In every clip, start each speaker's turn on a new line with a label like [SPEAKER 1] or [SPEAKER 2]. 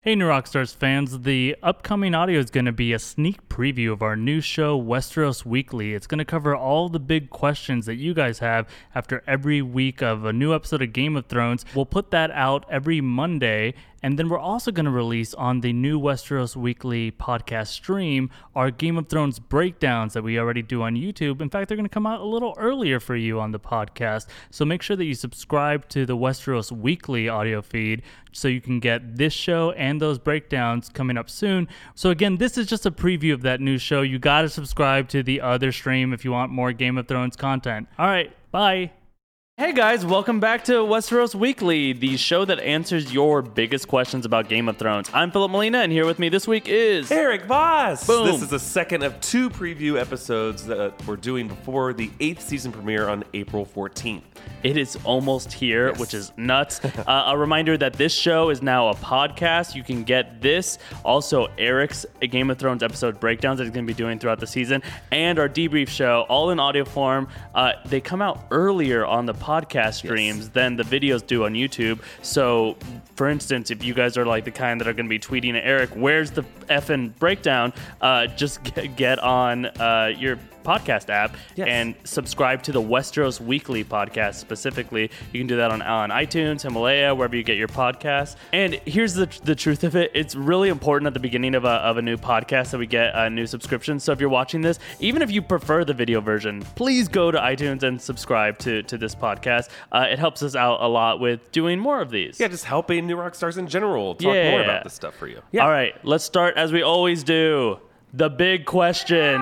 [SPEAKER 1] Hey, New Rockstars fans, the upcoming audio is going to be a sneak preview of our new show, Westeros Weekly. It's going to cover all the big questions that you guys have after every week of a new episode of Game of Thrones. We'll put that out every Monday, and then we're also going to release on the new Westeros Weekly podcast stream our Game of Thrones breakdowns that we already do on YouTube. In fact, they're going to come out a little earlier for you on the podcast, so make sure that you subscribe to the Westeros Weekly audio feed so you can get this show and those breakdowns coming up soon. So again, this is just a preview of that new show. You got to subscribe to the other stream if you want more Game of Thrones content. All right, bye.
[SPEAKER 2] Hey guys, welcome back to Westeros Weekly, the show that answers your biggest questions about Game of Thrones. I'm Philip Molina, and here with me this week is...
[SPEAKER 3] Eric Voss!
[SPEAKER 2] Boom.
[SPEAKER 3] This is the second of two preview episodes that we're doing before the 8th season premiere on April 14th.
[SPEAKER 2] It is almost here,
[SPEAKER 3] Yes.
[SPEAKER 2] which is nuts. A reminder that this show is now a podcast. You can get this, also Eric's Game of Thrones episode breakdowns that he's going to be doing throughout the season, and our debrief show, all in audio form. They come out earlier on the podcast streams than the videos do on YouTube. So, for instance, if you guys are like the kind that are going to be tweeting at Eric, where's the effing breakdown? Just get on your podcast app and subscribe to the Westeros Weekly podcast specifically. You can do that on iTunes, Himalaya, wherever you get your podcasts. And here's the truth of it. It's really important at the beginning of a new podcast that we get a new subscription. So if you're watching this, even if you prefer the video version, please go to iTunes and subscribe to this podcast. It helps us out a lot with doing more of these.
[SPEAKER 3] Yeah, just helping New Rock Stars in general talk more about this stuff for you. Yeah.
[SPEAKER 2] All right, let's start as we always do. The big question.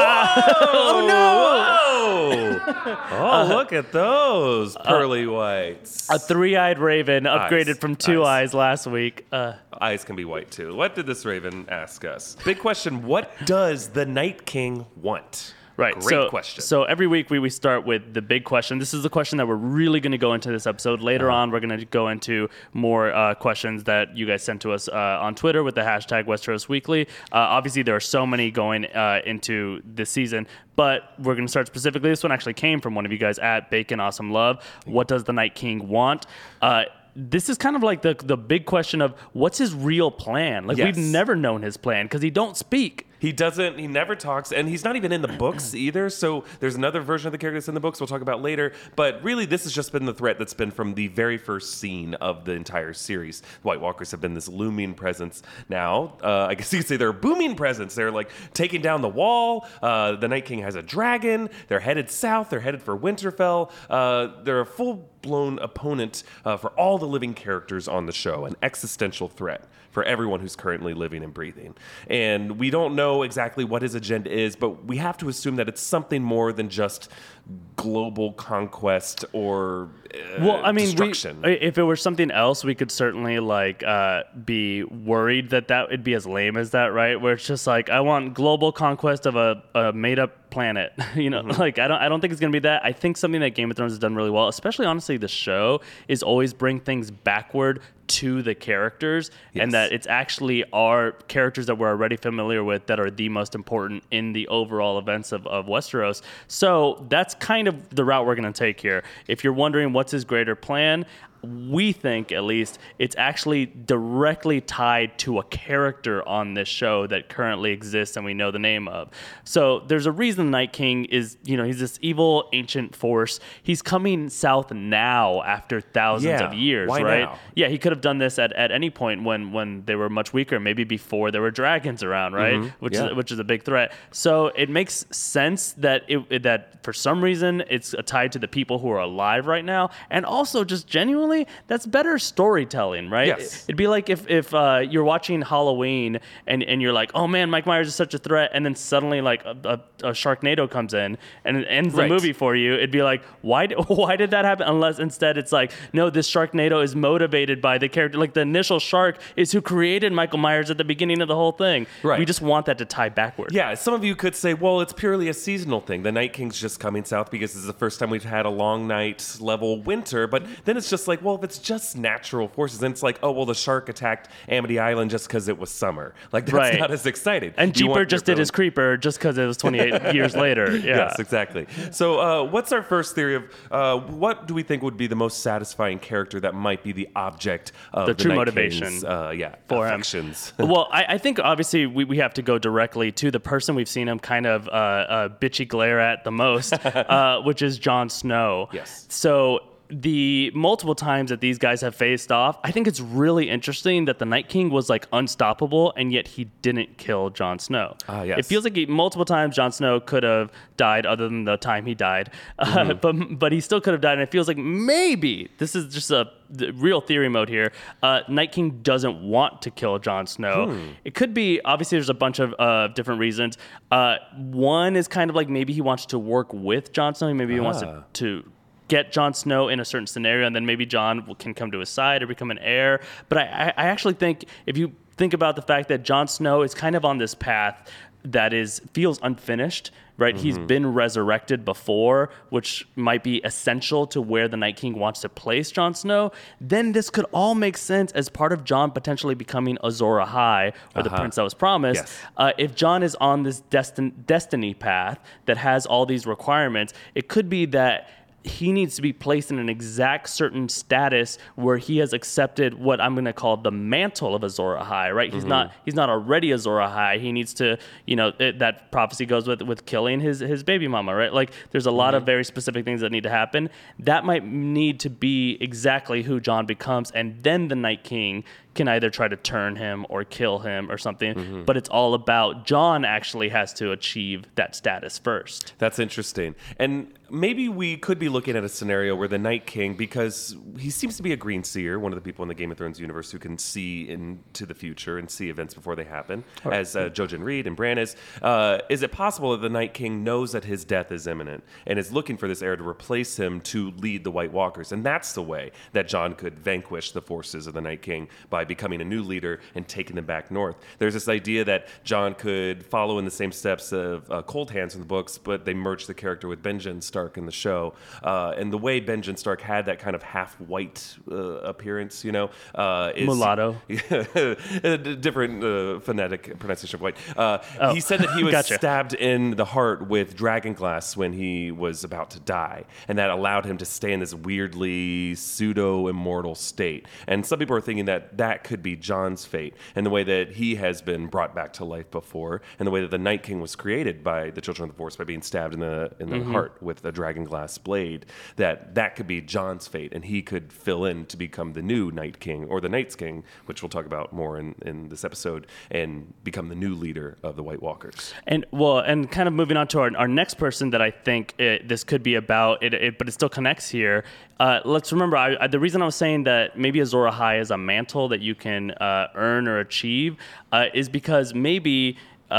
[SPEAKER 3] Oh, no! Oh, look at those pearly whites.
[SPEAKER 2] A three-eyed raven upgraded
[SPEAKER 3] Eyes.
[SPEAKER 2] from two
[SPEAKER 3] Eyes.
[SPEAKER 2] eyes last week.
[SPEAKER 3] Eyes can be white, too. What did this raven ask us? Big question. What does the Night King want?
[SPEAKER 2] Right.
[SPEAKER 3] Great question.
[SPEAKER 2] So every week we start with the big question. This is the question that we're really going to go into this episode. Later on, we're going to go into more questions that you guys sent to us on Twitter with the hashtag Westeros Weekly. Obviously, there are so many going into this season, but we're going to start specifically. This one actually came from one of you guys at Bacon Awesome Love. What does the Night King want? This is kind of like the big question of what's his real plan? Like,
[SPEAKER 3] Yes.
[SPEAKER 2] we've never known his plan because he don't speak.
[SPEAKER 3] He never talks, and he's not even in the books either, so there's another version of the character that's in the books we'll talk about later, but really this has just been the threat that's been from the very first scene of the entire series. The White Walkers have been this looming presence now. I guess you could say they're a booming presence. They're like taking down the wall. The Night King has a dragon. They're headed south. They're headed for Winterfell. They're a full-blown opponent for all the living characters on the show, an existential threat for everyone who's currently living and breathing. And we don't know exactly what his agenda is, but we have to assume that it's something more than just global conquest or destruction.
[SPEAKER 2] If it were something else, we could certainly be worried that would be as lame as that, right? Where it's just like, I want global conquest of a made up planet. I don't think it's gonna be that. I think something that Game of Thrones has done really well, especially honestly the show, is always bring things backward to the characters, and that it's actually our characters that we're already familiar with that are the most important in the overall events of Westeros. So that's kind of the route we're going to take here. If you're wondering what's his greater plan, we think, at least, it's actually directly tied to a character on this show that currently exists and we know the name of. So there's a reason the Night King is, he's this evil ancient force. He's coming south now after thousands of years,
[SPEAKER 3] why
[SPEAKER 2] right?
[SPEAKER 3] now?
[SPEAKER 2] Yeah, he could have done this at any point when they were much weaker, maybe before there were dragons around, right? Which is a big threat. So it makes sense that that for some reason it's tied to the people who are alive right now, and also just genuinely, that's better storytelling, right?
[SPEAKER 3] Yes.
[SPEAKER 2] It'd be like if you're watching Halloween and you're like, oh man, Mike Myers is such a threat, and then suddenly like a Sharknado comes in and it ends the movie for you. It'd be like, why did that happen? Unless instead it's like, no, this Sharknado is motivated by the character. Like the initial shark is who created Michael Myers at the beginning of the whole thing.
[SPEAKER 3] Right.
[SPEAKER 2] We just want that to tie backward.
[SPEAKER 3] Yeah, some of you could say, well, it's purely a seasonal thing. The Night King's just coming south because this is the first time we've had a long night level winter. But then it's just like, well, if it's just natural forces, then it's like, oh, well, the shark attacked Amity Island just because it was summer. Like, that's
[SPEAKER 2] Right.
[SPEAKER 3] not as exciting.
[SPEAKER 2] And
[SPEAKER 3] You
[SPEAKER 2] Jeeper
[SPEAKER 3] want
[SPEAKER 2] just
[SPEAKER 3] your
[SPEAKER 2] did his creeper just because it was 28 years later. Yeah.
[SPEAKER 3] Yes, exactly. So, what's our first theory of what do we think would be the most satisfying character that might be the object of
[SPEAKER 2] The true
[SPEAKER 3] Night
[SPEAKER 2] motivation
[SPEAKER 3] King's,
[SPEAKER 2] for him.
[SPEAKER 3] affections?
[SPEAKER 2] Well, I think obviously we have to go directly to the person we've seen him kind of bitchy glare at the most, which is Jon Snow.
[SPEAKER 3] Yes.
[SPEAKER 2] So the multiple times that these guys have faced off, I think it's really interesting that the Night King was like unstoppable, and yet he didn't kill Jon Snow.
[SPEAKER 3] Yes.
[SPEAKER 2] It feels like multiple times Jon Snow could have died, other than the time he died, but he still could have died. And it feels like maybe this is just the real theory mode here. Night King doesn't want to kill Jon Snow. It could be, obviously, there's a bunch of different reasons. One is kind of like maybe he wants to work with Jon Snow. Maybe he wants to get Jon Snow in a certain scenario, and then maybe Jon can come to his side or become an heir. But I actually think if you think about the fact that Jon Snow is kind of on this path that feels unfinished, right? He's been resurrected before, which might be essential to where the Night King wants to place Jon Snow. Then this could all make sense as part of Jon potentially becoming Azor Ahai, or the prince that was promised.
[SPEAKER 3] Yes.
[SPEAKER 2] If Jon is on this destiny path that has all these requirements, it could be that he needs to be placed in an exact certain status where he has accepted what I'm going to call the mantle of Azor Ahai, right? He's not already Azor Ahai. He needs to, that prophecy goes with killing his baby mama, right? Like there's a lot of very specific things that need to happen. That might need to be exactly who Jon becomes, and then the Night King can either try to turn him or kill him or something, but it's all about Jon actually has to achieve that status first.
[SPEAKER 3] That's interesting. And maybe we could be looking at a scenario where the Night King, because he seems to be a green seer, one of the people in the Game of Thrones universe who can see into the future and see events before they happen, as Jojen Reed and Bran is it possible that the Night King knows that his death is imminent and is looking for this heir to replace him to lead the White Walkers? And that's the way that Jon could vanquish the forces of the Night King, by becoming a new leader and taking them back north. There's this idea that Jon could follow in the same steps of Cold Hands in the books, but they merged the character with Benjen Stark in the show. And the way Benjen Stark had that kind of half-white appearance, is
[SPEAKER 2] Mulatto.
[SPEAKER 3] Different phonetic pronunciation of white. He said that he was stabbed in the heart with dragonglass when he was about to die, and that allowed him to stay in this weirdly pseudo-immortal state. And some people are thinking that could be Jon's fate, and the way that he has been brought back to life before, and the way that the Night King was created by the Children of the Forest by being stabbed in the heart with a dragonglass blade, that could be Jon's fate, and he could fill in to become the new Night King, or the Night's King, which we'll talk about more in this episode, and become the new leader of the White Walkers.
[SPEAKER 2] And kind of moving on to our next person that I think this could be about, but it still connects here. Let's remember, the reason I was saying that maybe Azor Ahai is a mantle that you can earn or achieve is because maybe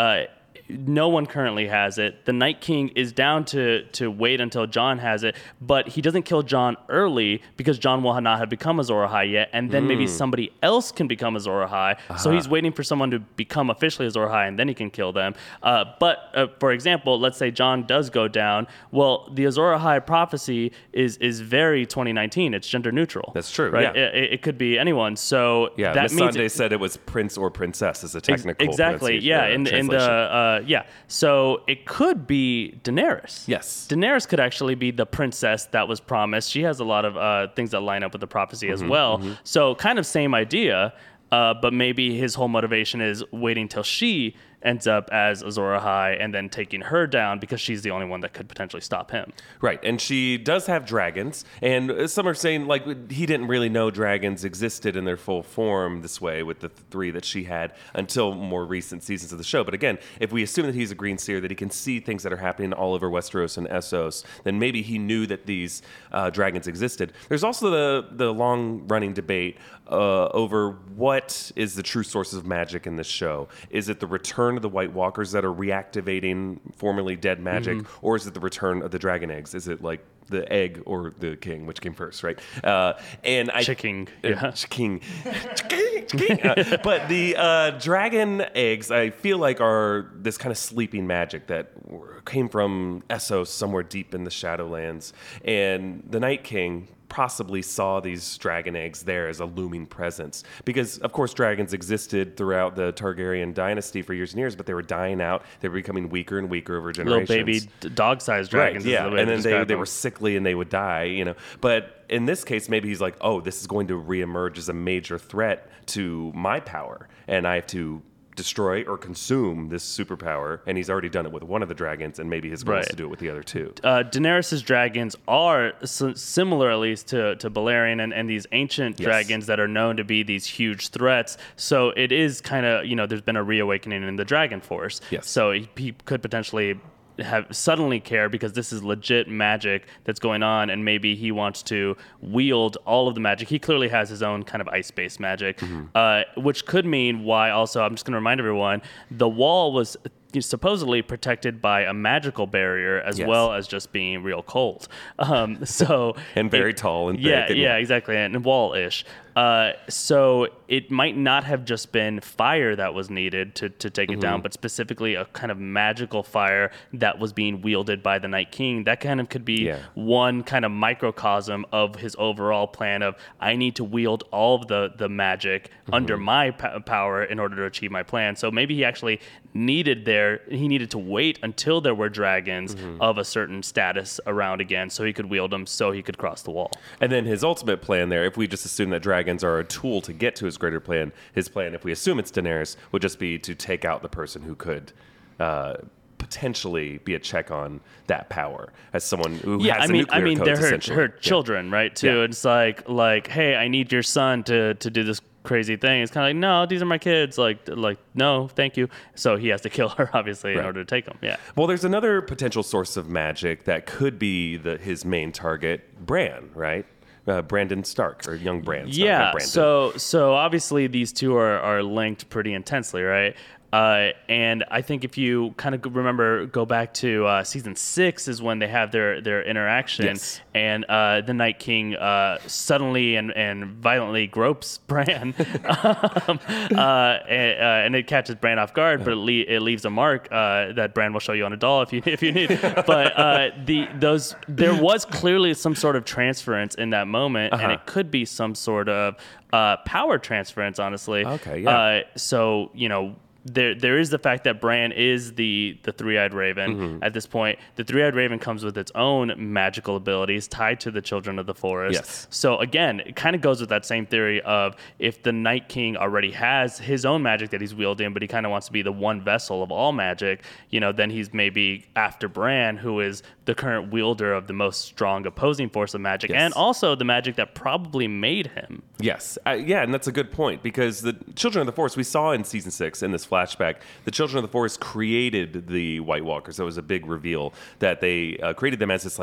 [SPEAKER 2] no one currently has it. The Night King is down to wait until Jon has it, but he doesn't kill Jon early because Jon will not have become Azor Ahai yet, and then maybe somebody else can become Azor Ahai. So he's waiting for someone to become officially Azor Ahai, and then he can kill them. But for example, let's say Jon does go down. Well, the Azor Ahai prophecy is very 2019. It's gender neutral.
[SPEAKER 3] That's true.
[SPEAKER 2] Right?
[SPEAKER 3] Yeah.
[SPEAKER 2] It could be anyone. So
[SPEAKER 3] Yeah,
[SPEAKER 2] that
[SPEAKER 3] Miss
[SPEAKER 2] means
[SPEAKER 3] Sunday said it was prince or princess as a technical
[SPEAKER 2] exactly. Yeah, in
[SPEAKER 3] translation.
[SPEAKER 2] So it could be Daenerys.
[SPEAKER 3] Yes.
[SPEAKER 2] Daenerys could actually be the princess that was promised. She has a lot of things that line up with the prophecy as well. So kind of same idea, but maybe his whole motivation is waiting till she ends up as Azor Ahai and then taking her down because she's the only one that could potentially stop him.
[SPEAKER 3] Right, and she does have dragons, and some are saying like he didn't really know dragons existed in their full form this way with the three that she had until more recent seasons of the show. But again, if we assume that he's a green seer, that he can see things that are happening all over Westeros and Essos, then maybe he knew that these dragons existed. There's also the long-running debate over what is the true sources of magic in this show. Is it the return of the White Walkers that are reactivating formerly dead magic, or is it the return of the dragon eggs? Is it like the egg or the king? Which came first, right?
[SPEAKER 2] Chiking. Yeah.
[SPEAKER 3] Chiking. But the dragon eggs, I feel like, are this kind of sleeping magic that came from Essos, somewhere deep in the Shadowlands. And the Night King possibly saw these dragon eggs there as a looming presence. Because, of course, dragons existed throughout the Targaryen dynasty for years and years, but they were dying out. They were becoming weaker and weaker over generations.
[SPEAKER 2] Little baby dog-sized dragons.
[SPEAKER 3] Right, yeah,
[SPEAKER 2] is the way
[SPEAKER 3] and
[SPEAKER 2] to
[SPEAKER 3] then
[SPEAKER 2] describe
[SPEAKER 3] they
[SPEAKER 2] them.
[SPEAKER 3] were sickly and they would die, you know. But in this case, maybe he's like, oh, this is going to reemerge as a major threat to my power, and I have to destroy or consume this superpower. And he's already done it with one of the dragons, and maybe his goal is to do it with the other two.
[SPEAKER 2] Daenerys' dragons are similar, at least, to Balerion and these ancient dragons that are known to be these huge threats. So it is kind of, there's been a reawakening in the Dragon Force.
[SPEAKER 3] Yes.
[SPEAKER 2] So he could potentially have suddenly care because this is legit magic that's going on, and maybe he wants to wield all of the magic. He clearly has his own kind of ice-based magic, which could mean why also, I'm just going to remind everyone, the wall was supposedly protected by a magical barrier as well as just being real cold. So
[SPEAKER 3] and very tall and thick.
[SPEAKER 2] Yeah, exactly, and wall-ish. So it might not have just been fire that was needed to take it down, but specifically a kind of magical fire that was being wielded by the Night King. That kind of could be one kind of microcosm of his overall plan of, I need to wield all of the magic under my power in order to achieve my plan. So maybe he actually needed to wait until there were dragons of a certain status around again so he could wield them so he could cross the wall.
[SPEAKER 3] And then his ultimate plan there, if we just assume that dragons are a tool to get to his greater plan, his plan, if we assume it's Daenerys, would just be to take out the person who could potentially be a check on that power as someone who has nuclear codes,
[SPEAKER 2] they're
[SPEAKER 3] essentially.
[SPEAKER 2] her children, right? Too.
[SPEAKER 3] Yeah.
[SPEAKER 2] It's like, hey, I need your son to do this crazy thing. It's kind of like, no, these are my kids. Like, no, thank you. So he has to kill her, obviously, in order to take them. Yeah.
[SPEAKER 3] Well, there's another potential source of magic that could be his main target, Bran, right? Brandon Stark, or young Bran.
[SPEAKER 2] Yeah. So obviously these two are linked pretty intensely, right? And I think if you kind of go back to season 6 is when they have their interaction, and the Night King suddenly and violently gropes Bran, and it catches Bran off guard, but it leaves a mark that Bran will show you on a doll if you need. But there was clearly some sort of transference in that moment, and it could be some sort of power transference, honestly.
[SPEAKER 3] Okay. Yeah.
[SPEAKER 2] So there is the fact that Bran is the three-eyed raven at this point. The three-eyed raven comes with its own magical abilities tied to the children of the forest.
[SPEAKER 3] Yes.
[SPEAKER 2] So again, it kind of goes with that same theory of if the Night King already has his own magic that he's wielding, but he kind of wants to be the one vessel of all magic, then he's maybe after Bran, who is the current wielder of the most strong opposing force of magic, and also the magic that probably made him.
[SPEAKER 3] Yes. And that's a good point, because the Children of the Forest, we saw in season 6 in this flashback, the Children of the Forest created the White Walkers. That was a big reveal that they created them as this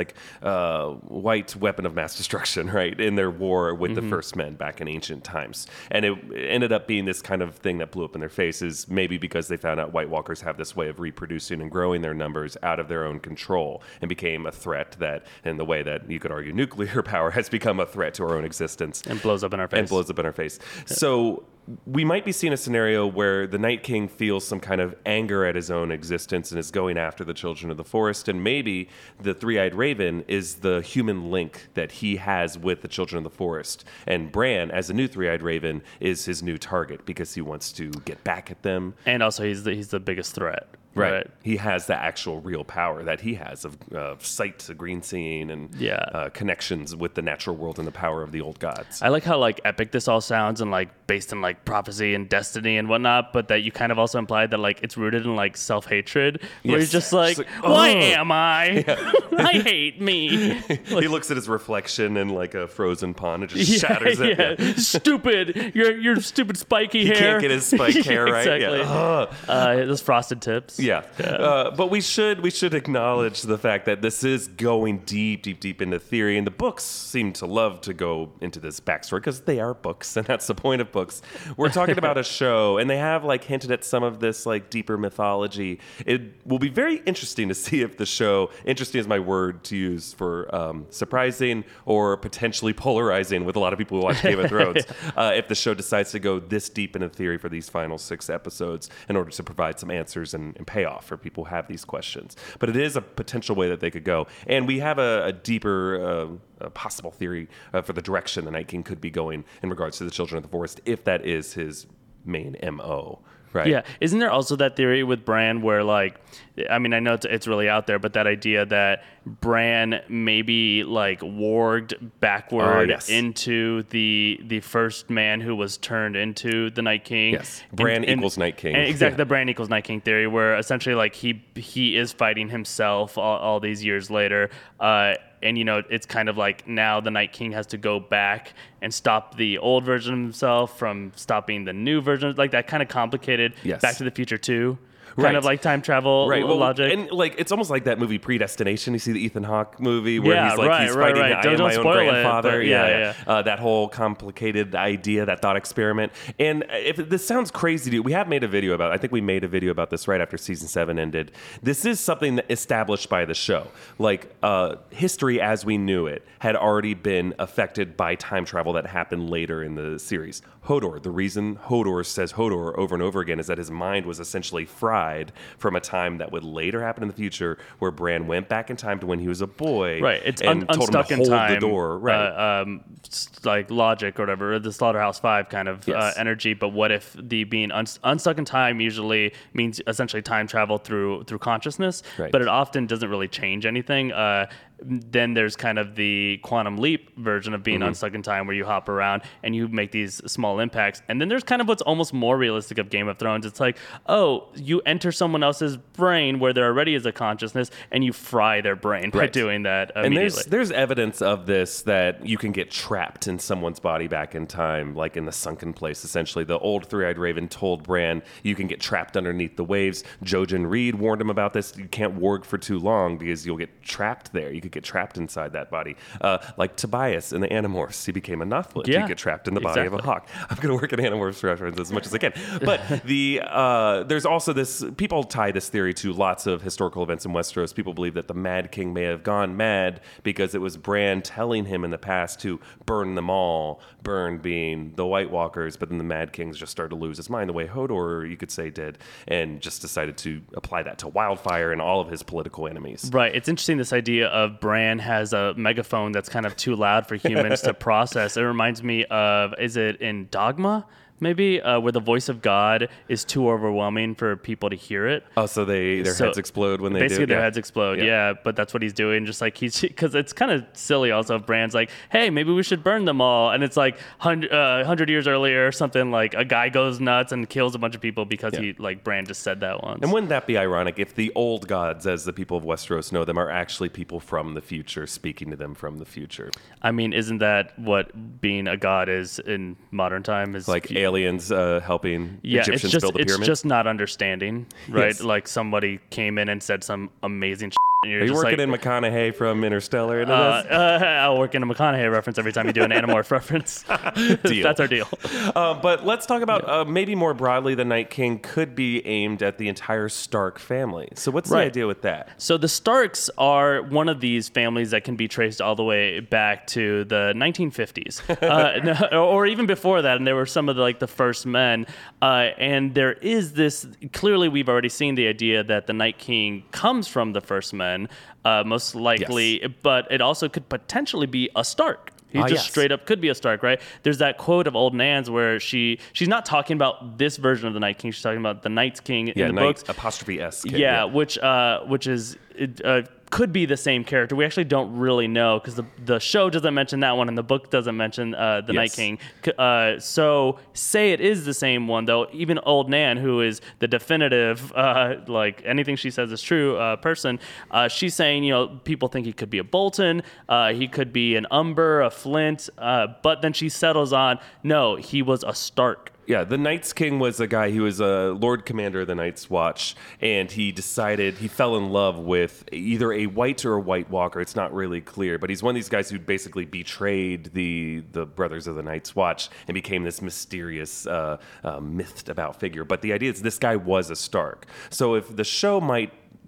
[SPEAKER 3] white weapon of mass destruction, right, in their war with the First Men back in ancient times. And it ended up being this kind of thing that blew up in their faces, maybe because they found out White Walkers have this way of reproducing and growing their numbers out of their own control, and became a threat that, in the way that you could argue nuclear power has become a threat to our own existence.
[SPEAKER 2] And blows up in our face.
[SPEAKER 3] So we might be seeing a scenario where the Night King feels some kind of anger at his own existence and is going after the Children of the Forest, and maybe the three-eyed raven is the human link that he has with the Children of the Forest, and Bran, as a new three-eyed raven, is his new target because he wants to get back at them.
[SPEAKER 2] And also he's the biggest threat.
[SPEAKER 3] Right. He has the actual real power that he has of sight, green seeing, and connections with the natural world and the power of the old gods.
[SPEAKER 2] I like how epic this all sounds and based in prophecy and destiny and whatnot, but that you kind of also implied that it's rooted in self-hatred, where you're just why am I? I hate me.
[SPEAKER 3] He looks at his reflection in a frozen pond and just shatters it.
[SPEAKER 2] Yeah. Stupid. Your stupid spiky hair.
[SPEAKER 3] He can't get his spike hair right.
[SPEAKER 2] Exactly. Those frosted tips.
[SPEAKER 3] Yeah. But we should acknowledge the fact that this is going deep into theory, and the books seem to love to go into this backstory because they are books, and that's the point of books. We're talking about a show, and they have hinted at some of this deeper mythology. It will be very interesting to see if the show, interesting is my word to use for surprising or potentially polarizing with a lot of people who watch Game of Thrones, if the show decides to go this deep into theory for these final 6 episodes in order to provide some answers and payoff for people who have these questions. But it is a potential way that they could go. And we have a deeper possible theory for the direction the Night King could be going in regards to the Children of the Forest, if that is his main MO. Right.
[SPEAKER 2] Yeah. Isn't there also that theory with Bran where, like, I mean, I know it's really out there, but that idea that Bran maybe like warged backward into the first man who was turned into the Night King.
[SPEAKER 3] Yes. Bran equals Night King.
[SPEAKER 2] And exactly, the Bran equals Night King theory, where essentially like he is fighting himself all these years later. And, you know, it's kind of like now the Night King has to go back and stop the old version of himself from stopping the new version. Like that kind of complicated Back to the Future 2. Kind of like time travel logic.
[SPEAKER 3] And like it's almost like that movie Predestination. You see the Ethan Hawke movie where he's like he's fighting I am my own grandfather. That whole complicated idea, that thought experiment. And if this sounds crazy to you, we have made a video about it. I think we made a video about this right after season 7 ended. This is something that established by the show. Like history as we knew it had already been affected by time travel that happened later in the series. Hodor, the reason Hodor says Hodor over and over again is that his mind was essentially fried from a time that would later happen in the future, where Bran went back in time to when he was a boy,
[SPEAKER 2] right? It's
[SPEAKER 3] and told him to hold
[SPEAKER 2] time,
[SPEAKER 3] the door, right?
[SPEAKER 2] Like logic or whatever, the Slaughterhouse 5 kind of energy. But what if the being unstuck in time usually means essentially time travel through consciousness,
[SPEAKER 3] right.
[SPEAKER 2] But it often doesn't really change anything. Then there's kind of the quantum leap version of being unstuck in time, where you hop around and you make these small impacts. And then there's kind of what's almost more realistic of Game of Thrones. It's like, oh, you enter someone else's brain where there already is a consciousness, and you fry their brain by doing that immediately.
[SPEAKER 3] And there's evidence of this, that you can get trapped in someone's body back in time, like in the sunken place, essentially. The old Three-Eyed Raven told Bran, you can get trapped underneath the waves. Jojen Reed warned him about this. You can't warg for too long because you'll get trapped there. You could get trapped inside that body. Like Tobias in the Animorphs, he became a Nothlid. You get trapped in the body of a hawk. I'm going to work at Animorphs reference as much as I can. But there's also this, people tie this theory to lots of historical events in Westeros. People believe that the Mad King may have gone mad because it was Bran telling him in the past to burn them all, burn being the White Walkers, but then the Mad Kings just started to lose his mind the way Hodor, you could say, did, and just decided to apply that to Wildfire and all of his political enemies.
[SPEAKER 2] Right. It's interesting, this idea of Bran has a megaphone that's kind of too loud for humans to process. It reminds me of, is it in Dogma? Maybe where the voice of God is too overwhelming for people to hear it.
[SPEAKER 3] Oh, so their heads explode when they do?
[SPEAKER 2] Basically, their heads explode, but that's what he's doing. Just like because it's kind of silly also if Bran's like, hey, maybe we should burn them all. And it's like 100 years earlier or something, like a guy goes nuts and kills a bunch of people because Bran just said that once.
[SPEAKER 3] And wouldn't that be ironic if the old gods, as the people of Westeros know them, are actually people from the future speaking to them from the future?
[SPEAKER 2] I mean, isn't that what being a god is in modern time? Is
[SPEAKER 3] like aliens helping Egyptians build the pyramid?
[SPEAKER 2] It's just not understanding, right? Yes. Like somebody came in and said some amazing and
[SPEAKER 3] Are you working in McConaughey from Interstellar into this?
[SPEAKER 2] I'll work in a McConaughey reference every time you do an Animorph reference. That's our deal.
[SPEAKER 3] But let's talk about maybe more broadly, the Night King could be aimed at the entire Stark family. So what's the idea with that?
[SPEAKER 2] So the Starks are one of these families that can be traced all the way back to the 1950s, or even before that. And there were some of the first men. And there is this, clearly we've already seen the idea that the Night King comes from the first men. Most likely, but it also could potentially be a Stark. He just straight up could be a Stark, right? There's that quote of Old Nan's where she's not talking about this version of the Night King. She's talking about the Night's King in the books.
[SPEAKER 3] Apostrophe S.
[SPEAKER 2] Which is could be the same character. We actually don't really know because the show doesn't mention that one and the book doesn't mention the Night King. So say it is the same one, though. Even Old Nan, who is the definitive, anything she says is true person, she's saying, people think he could be a Bolton, he could be an Umber, a Flint, but then she settles on, no, he was a Stark.
[SPEAKER 3] Yeah, the Night's King was a guy, he was a Lord Commander of the Night's Watch, and he fell in love with either a White or a White Walker. It's not really clear, but he's one of these guys who basically betrayed the Brothers of the Night's Watch and became this mysterious, mythed about figure. But the idea is this guy was a Stark. So if the show might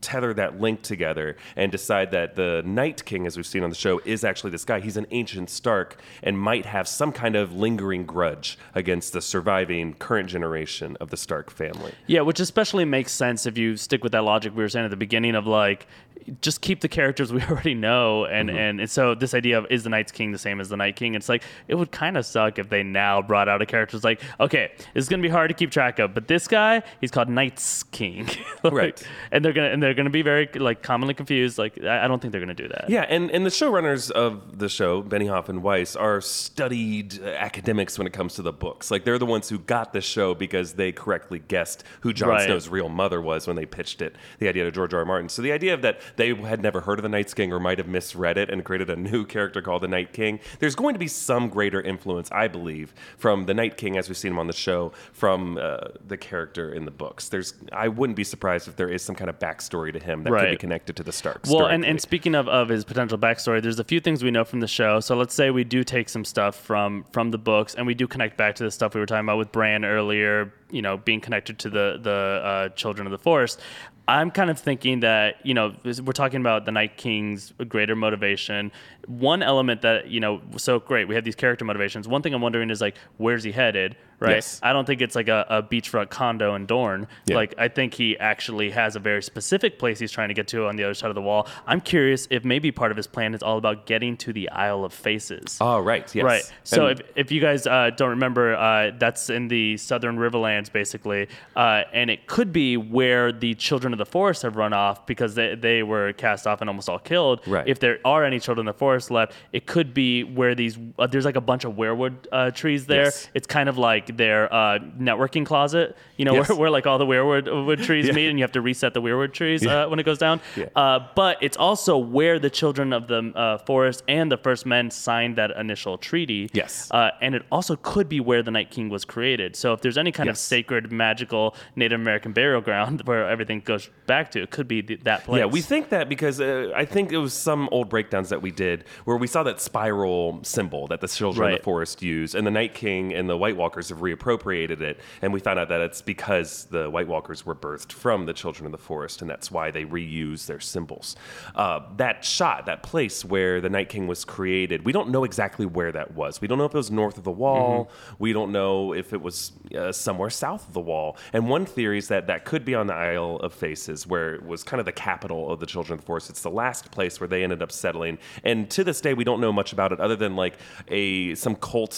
[SPEAKER 3] tether that link together and decide that the Night King, as we've seen on the show, is actually this guy. He's an ancient Stark and might have some kind of lingering grudge against the surviving current generation of the Stark family.
[SPEAKER 2] Yeah, which especially makes sense if you stick with that logic we were saying at the beginning of like, just keep the characters we already know. And so this idea of, is the Night's King the same as the Night King? It's like, it would kind of suck if they now brought out a character that's like, okay, this is going to be hard to keep track of, but this guy, he's called Night's King. Like,
[SPEAKER 3] right.
[SPEAKER 2] And they're gonna be very like commonly confused. Like, I don't think they're gonna do that.
[SPEAKER 3] Yeah, and the showrunners of the show, Benioff and Weiss, are studied academics when it comes to the books. Like, they're the ones who got the show because they correctly guessed who Jon
[SPEAKER 2] Right.
[SPEAKER 3] Snow's real mother was when they pitched it, the idea to George R. R. Martin. So the idea of that they had never heard of the Night's King or might have misread it and created a new character called the Night King, there's going to be some greater influence, I believe, from the Night King as we've seen him on the show, from the character in the books. I wouldn't be surprised if there is some kind of backstory to him that could be
[SPEAKER 2] Right.
[SPEAKER 3] connected to the Starks.
[SPEAKER 2] Well,
[SPEAKER 3] directly.
[SPEAKER 2] and speaking of his potential backstory, there's a few things we know from the show. So let's say we do take some stuff from the books, and we do connect back to the stuff we were talking about with Bran earlier, you know, being connected to the Children of the Forest. I'm kind of thinking that, you know, we're talking about the Night King's greater motivation. One element that, you know, so great, we have these character motivations. One thing I'm wondering is, like, where's he headed, right?
[SPEAKER 3] Yes.
[SPEAKER 2] I don't think it's like a beachfront condo in Dorne.
[SPEAKER 3] Yeah.
[SPEAKER 2] Like, I think he actually has a very specific place he's trying to get to on the other side of the wall. I'm curious if maybe part of his plan is all about getting to the Isle of Faces.
[SPEAKER 3] Oh, right. Yes.
[SPEAKER 2] Right. So
[SPEAKER 3] And-
[SPEAKER 2] if you guys don't remember, that's in the Southern Riverlands, basically. And it could be where the Children of the Forest have run off because they were cast off and almost all killed.
[SPEAKER 3] Right.
[SPEAKER 2] If there are any Children of the Forest left, it could be where these there's like a bunch of weirwood trees there.
[SPEAKER 3] Yes.
[SPEAKER 2] It's kind of like their networking closet, you know,
[SPEAKER 3] Yes.
[SPEAKER 2] where like all the weirwood trees
[SPEAKER 3] Yeah.
[SPEAKER 2] meet and you have to reset the weirwood trees when it goes down.
[SPEAKER 3] Yeah.
[SPEAKER 2] But it's also where the Children of the Forest and the First Men signed that initial treaty.
[SPEAKER 3] Yes.
[SPEAKER 2] And it also could be where the Night King was created. So if there's any kind of
[SPEAKER 3] Yes.
[SPEAKER 2] sacred, magical Native American burial ground where everything goes back to, it could be that place.
[SPEAKER 3] Yeah, we think that because I think it was some old breakdowns that we did where we saw that spiral symbol that the Children of
[SPEAKER 2] Right.
[SPEAKER 3] the Forest use, and the Night King and the White Walkers have reappropriated it, and we found out that it's because the White Walkers were birthed from the Children of the Forest, and that's why they reuse their symbols. That shot, that place where the Night King was created, we don't know exactly where that was. We don't know if it was north of the wall. We don't know if it was somewhere south of the wall. And one theory is that that could be on the Isle of Faces, where it was kind of the capital of the Children of the Forest. It's the last place where they ended up settling. And to this day, we don't know much about it other than like some cult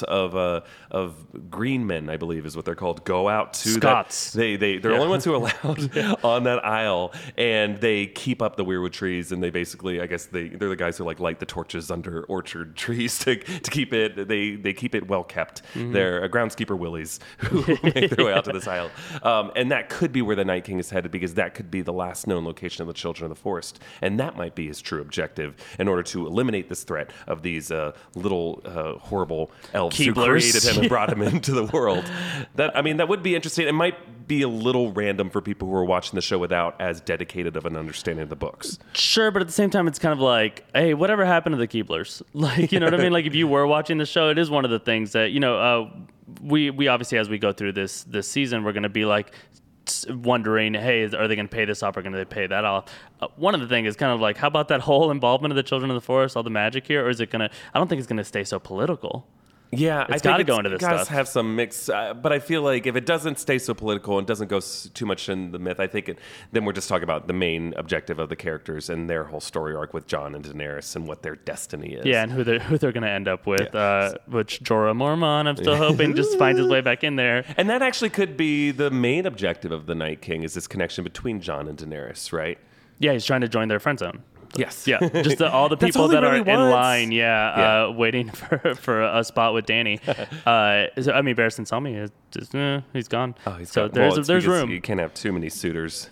[SPEAKER 3] of green men, I believe is what they're called, go out to
[SPEAKER 2] Scots.
[SPEAKER 3] They're the only ones who are allowed on that isle, and they keep up the weirwood trees, and they basically, I guess they're the guys who like light the torches under orchard trees to keep it. They keep it well kept. They're groundskeeper willies who make their way out to this isle, and that could be where the Night King is headed because that could be the last known location of the Children of the Forest, and that might be his true objective in order to eliminate this threat of these little horrible elves who
[SPEAKER 2] Keeblers.
[SPEAKER 3] created him and brought him into the world. That would be interesting. It might be a little random for people who are watching the show without as dedicated of an understanding of the books.
[SPEAKER 2] Sure, but at the same time, it's kind of like, hey, whatever happened to the Keeblers? Like, you know what I mean? Like, if you were watching the show, it is one of the things that, you know, we obviously, as we go through this season, we're going to be like wondering, hey, are they going to pay this off or going to pay that off? One of the things is kind of like, how about that whole involvement of the Children of the Forest, all the magic here? Or is it going to, I don't think it's going to stay so political.
[SPEAKER 3] Yeah,
[SPEAKER 2] It's gotta go into this
[SPEAKER 3] guys
[SPEAKER 2] stuff.
[SPEAKER 3] have some mix, but I feel like if it doesn't stay so political and doesn't go too much in the myth, I think then we're just talking about the main objective of the characters and their whole story arc with Jon and Daenerys and what their destiny is.
[SPEAKER 2] Yeah, and who they're going to end up with,
[SPEAKER 3] Yeah.
[SPEAKER 2] which Jorah Mormont, I'm still hoping, just finds his way back in there.
[SPEAKER 3] And that actually could be the main objective of the Night King is this connection between Jon and Daenerys, right?
[SPEAKER 2] Yeah, he's trying to join their friend zone.
[SPEAKER 3] Yes.
[SPEAKER 2] Yeah, just all the
[SPEAKER 3] That's
[SPEAKER 2] people
[SPEAKER 3] all he
[SPEAKER 2] that
[SPEAKER 3] really
[SPEAKER 2] are in
[SPEAKER 3] wants.
[SPEAKER 2] line,
[SPEAKER 3] Yeah.
[SPEAKER 2] waiting for a spot with Danny. I mean, Barristan Selmy is just, he's gone.
[SPEAKER 3] Oh, he's
[SPEAKER 2] so
[SPEAKER 3] got, well, it's
[SPEAKER 2] there's
[SPEAKER 3] because
[SPEAKER 2] room.
[SPEAKER 3] You can't have too many suitors.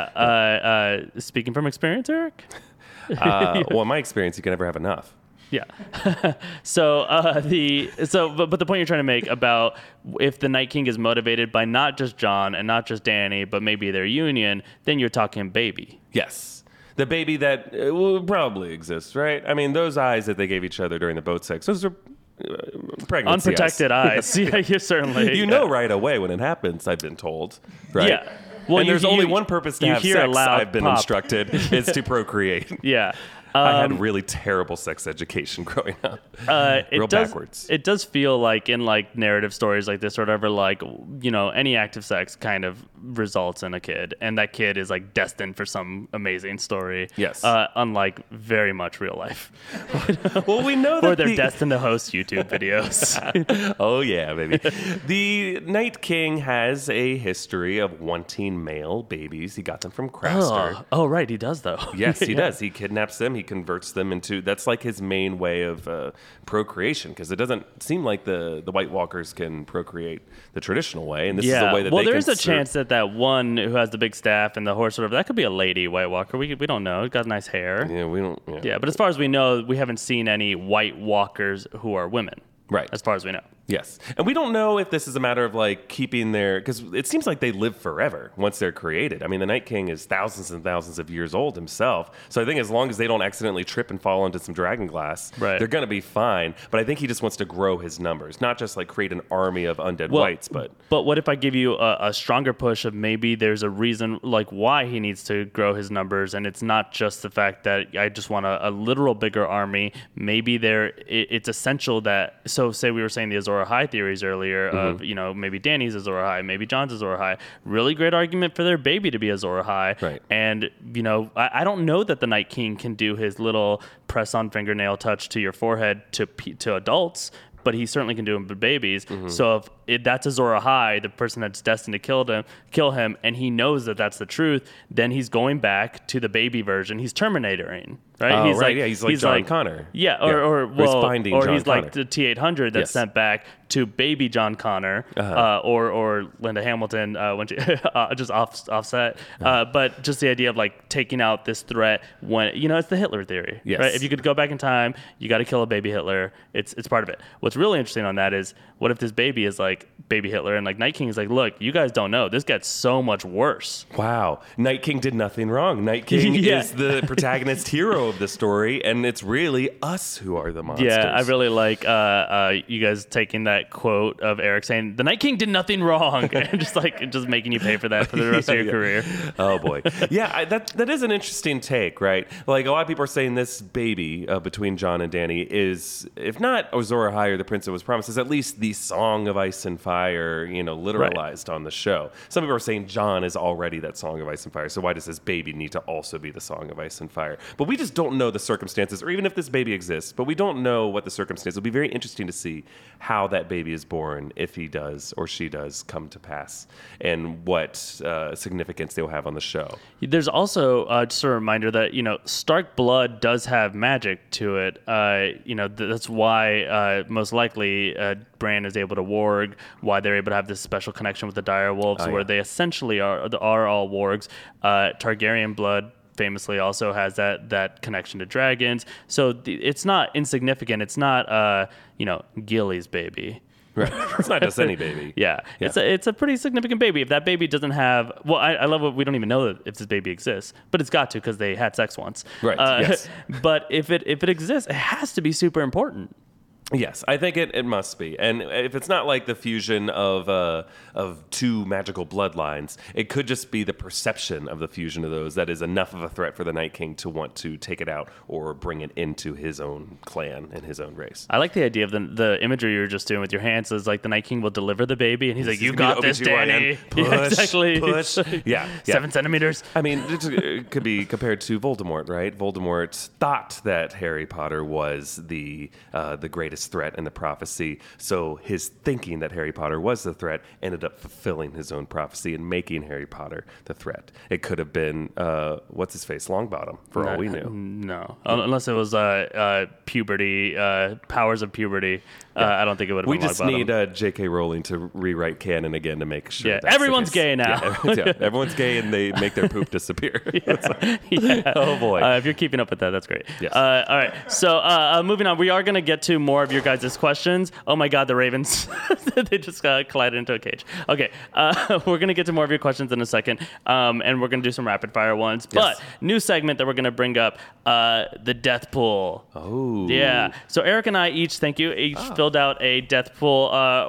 [SPEAKER 2] Yeah. Speaking from experience, Eric.
[SPEAKER 3] Well, in my experience, you can never have enough.
[SPEAKER 2] Yeah. but the point you're trying to make about if the Night King is motivated by not just Jon and not just Danny, but maybe their union, then you're talking baby.
[SPEAKER 3] Yes. The baby that will probably exist, right? I mean, those eyes that they gave each other during the boat sex, those are pregnancy
[SPEAKER 2] unprotected eyes. Yeah, you certainly.
[SPEAKER 3] You know right away when it happens, I've been told. Right?
[SPEAKER 2] Yeah. Well,
[SPEAKER 3] and there's only one purpose to
[SPEAKER 2] you
[SPEAKER 3] have
[SPEAKER 2] hear a
[SPEAKER 3] sex,
[SPEAKER 2] loud
[SPEAKER 3] I've been
[SPEAKER 2] pop.
[SPEAKER 3] instructed, is to procreate.
[SPEAKER 2] Yeah.
[SPEAKER 3] I had really terrible sex education growing up. Real backwards.
[SPEAKER 2] It does feel like in like narrative stories like this or whatever, like, you know, any act of sex kind of results in a kid, and that kid is like destined for some amazing story.
[SPEAKER 3] Yes.
[SPEAKER 2] Unlike very much real life.
[SPEAKER 3] Well, we know that
[SPEAKER 2] Or they're destined to host YouTube videos.
[SPEAKER 3] Oh yeah, baby. The Night King has a history of wanting male babies. He got them from Craster.
[SPEAKER 2] Oh, right, he does though.
[SPEAKER 3] Yes, he does. He kidnaps them. He converts them into. That's like his main way of procreation, because it doesn't seem like the White Walkers can procreate the traditional way, and this is a way that
[SPEAKER 2] well,
[SPEAKER 3] they
[SPEAKER 2] there's
[SPEAKER 3] can
[SPEAKER 2] a chance that one who has the big staff and the horse, whatever, that could be a lady White Walker. We don't know. He's got nice hair.
[SPEAKER 3] Yeah, we don't.
[SPEAKER 2] Yeah, but as far as we know, we haven't seen any White Walkers who are women.
[SPEAKER 3] Right.
[SPEAKER 2] As far as we know.
[SPEAKER 3] Yes. And we don't know if this is a matter of like keeping their, because it seems like they live forever once they're created. I mean, the Night King is thousands and thousands of years old himself. So I think as long as they don't accidentally trip and fall into some dragon glass,
[SPEAKER 2] right,
[SPEAKER 3] they're going to be fine. But I think he just wants to grow his numbers, not just like create an army of undead whites. But
[SPEAKER 2] what if I give you a stronger push of maybe there's a reason like why he needs to grow his numbers, and it's not just the fact that I just want a literal bigger army. Maybe it's essential that, so say we were saying the Azor Ahai theories earlier of, you know, maybe Dany's Azor Ahai, maybe Jon's Azor Ahai. Really great argument for their baby to be Azor Ahai.
[SPEAKER 3] Right.
[SPEAKER 2] And, you know, I don't know that the Night King can do his little press on fingernail touch to your forehead to adults, but he certainly can do them to babies. So if that's Azor Ahai, the person that's destined to kill him, and he knows that that's the truth, then he's going back to the baby version. He's Terminatoring, right?
[SPEAKER 3] Oh,
[SPEAKER 2] he's
[SPEAKER 3] right. He's like John Connor.
[SPEAKER 2] Yeah,
[SPEAKER 3] He's
[SPEAKER 2] or
[SPEAKER 3] finding
[SPEAKER 2] or
[SPEAKER 3] John
[SPEAKER 2] he's
[SPEAKER 3] Connor.
[SPEAKER 2] like the T-800 that's sent back to baby John Connor, or Linda Hamilton when she just offset. But just the idea of like taking out this threat when, you know, it's the Hitler theory, right? If you could go back in time, you got to kill a baby Hitler. It's part of it. What's really interesting on that is, what if this baby is like baby Hitler, and like Night King is like, look, you guys don't know, this gets so much worse.
[SPEAKER 3] Wow. Night King did nothing wrong. Night King is the protagonist hero of the story, and it's really us who are the monsters.
[SPEAKER 2] Yeah, I really like you guys taking that quote of Eric saying, the Night King did nothing wrong, and just making you pay for that for the rest of your career.
[SPEAKER 3] Oh, boy. Yeah, that is an interesting take, right? Like, a lot of people are saying this baby between Jon and Dany is, if not Azor Ahai or the Prince that was promised, is at least the Song of Ice and Fire, you know, literalized on the show. Some people are saying Jon is already that Song of Ice and Fire, so why does this baby need to also be the Song of Ice and Fire? But we just don't know the circumstances, or even if this baby exists, but we don't know what the circumstances. It'll be very interesting to see how that baby is born, if he does or she does come to pass, and what significance they'll have on the show.
[SPEAKER 2] There's also just a reminder that, you know, Stark blood does have magic to it. You know, that's why most likely Bran is able to warg, why they're able to have this special connection with the dire wolves, where they essentially are all wargs. Targaryen blood famously also has that connection to dragons. So it's not insignificant. It's not you know, Gilly's baby.
[SPEAKER 3] Right. It's not just any baby.
[SPEAKER 2] Yeah. It's a pretty significant baby. If that baby doesn't have, well, I love what we don't even know if this baby exists, but it's got to, because they had sex once.
[SPEAKER 3] Right. Yes.
[SPEAKER 2] But if it exists, it has to be super important.
[SPEAKER 3] Yes, I think it must be. And if it's not like the fusion of two magical bloodlines, it could just be the perception of the fusion of those that is enough of a threat for the Night King to want to take it out or bring it into his own clan and his own race.
[SPEAKER 2] I like the idea of the imagery you were just doing with your hands. Is like the Night King will deliver the baby, and he's like, "You got this, Dany."
[SPEAKER 3] Push,
[SPEAKER 2] yeah, exactly.
[SPEAKER 3] Push. Yeah.
[SPEAKER 2] 7 centimeters.
[SPEAKER 3] I mean, it could be compared to Voldemort, right? Voldemort thought that Harry Potter was the greatest threat in the prophecy, so his thinking that Harry Potter was the threat ended up fulfilling his own prophecy and making Harry Potter the threat. It could have been what's his face, Longbottom, for all we knew.
[SPEAKER 2] No, unless it was puberty, powers of puberty. I don't think it would have been
[SPEAKER 3] We just
[SPEAKER 2] Longbottom.
[SPEAKER 3] need J.K. Rowling to rewrite canon again to make sure.
[SPEAKER 2] Yeah,
[SPEAKER 3] that's
[SPEAKER 2] everyone's
[SPEAKER 3] the case.
[SPEAKER 2] gay now.
[SPEAKER 3] Yeah, everyone's gay, and they make their poop disappear.
[SPEAKER 2] Yeah.
[SPEAKER 3] Oh boy.
[SPEAKER 2] If you're keeping up with that, that's great.
[SPEAKER 3] Yes.
[SPEAKER 2] All right. So moving on, we are going to get to more of your guys' questions. Oh my God, the Ravens. They just collided into a cage. Okay. We're going to get to more of your questions in a second. And we're going to do some rapid fire ones.
[SPEAKER 3] Yes.
[SPEAKER 2] But new segment that we're going to bring up, the death pool.
[SPEAKER 3] Oh.
[SPEAKER 2] Yeah. So Eric and I each filled filled out a death pool.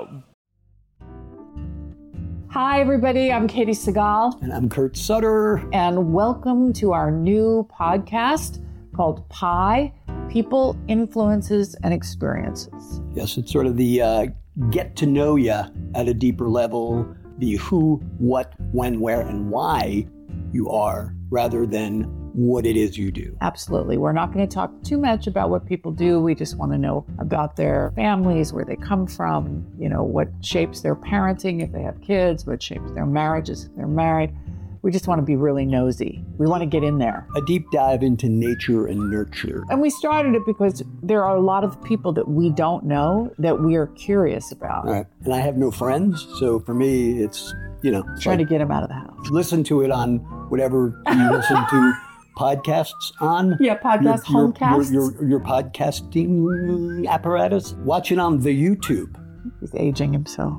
[SPEAKER 4] Hi, everybody. I'm Katie Segal.
[SPEAKER 5] And I'm Kurt Sutter.
[SPEAKER 4] And welcome to our new podcast called Pi, People, Influences, and Experiences.
[SPEAKER 5] Yes, it's sort of the get to know you at a deeper level, the who, what, when, where, and why you are, rather than what it is you do.
[SPEAKER 4] Absolutely. We're not going to talk too much about what people do. We just want to know about their families, where they come from, what shapes their parenting if they have kids, what shapes their marriages if they're married. We just want to be really nosy. We want to get in there.
[SPEAKER 5] A deep dive into nature and nurture.
[SPEAKER 4] And we started it because there are a lot of people that we don't know that we are curious about.
[SPEAKER 5] Right. And I have no friends, so for me, it's,
[SPEAKER 4] trying to get them out of the house.
[SPEAKER 5] Listen to it on whatever you listen to podcasts on.
[SPEAKER 4] Yeah, homecasts.
[SPEAKER 5] Your podcasting apparatus. Watch it on the YouTube.
[SPEAKER 4] He's aging himself.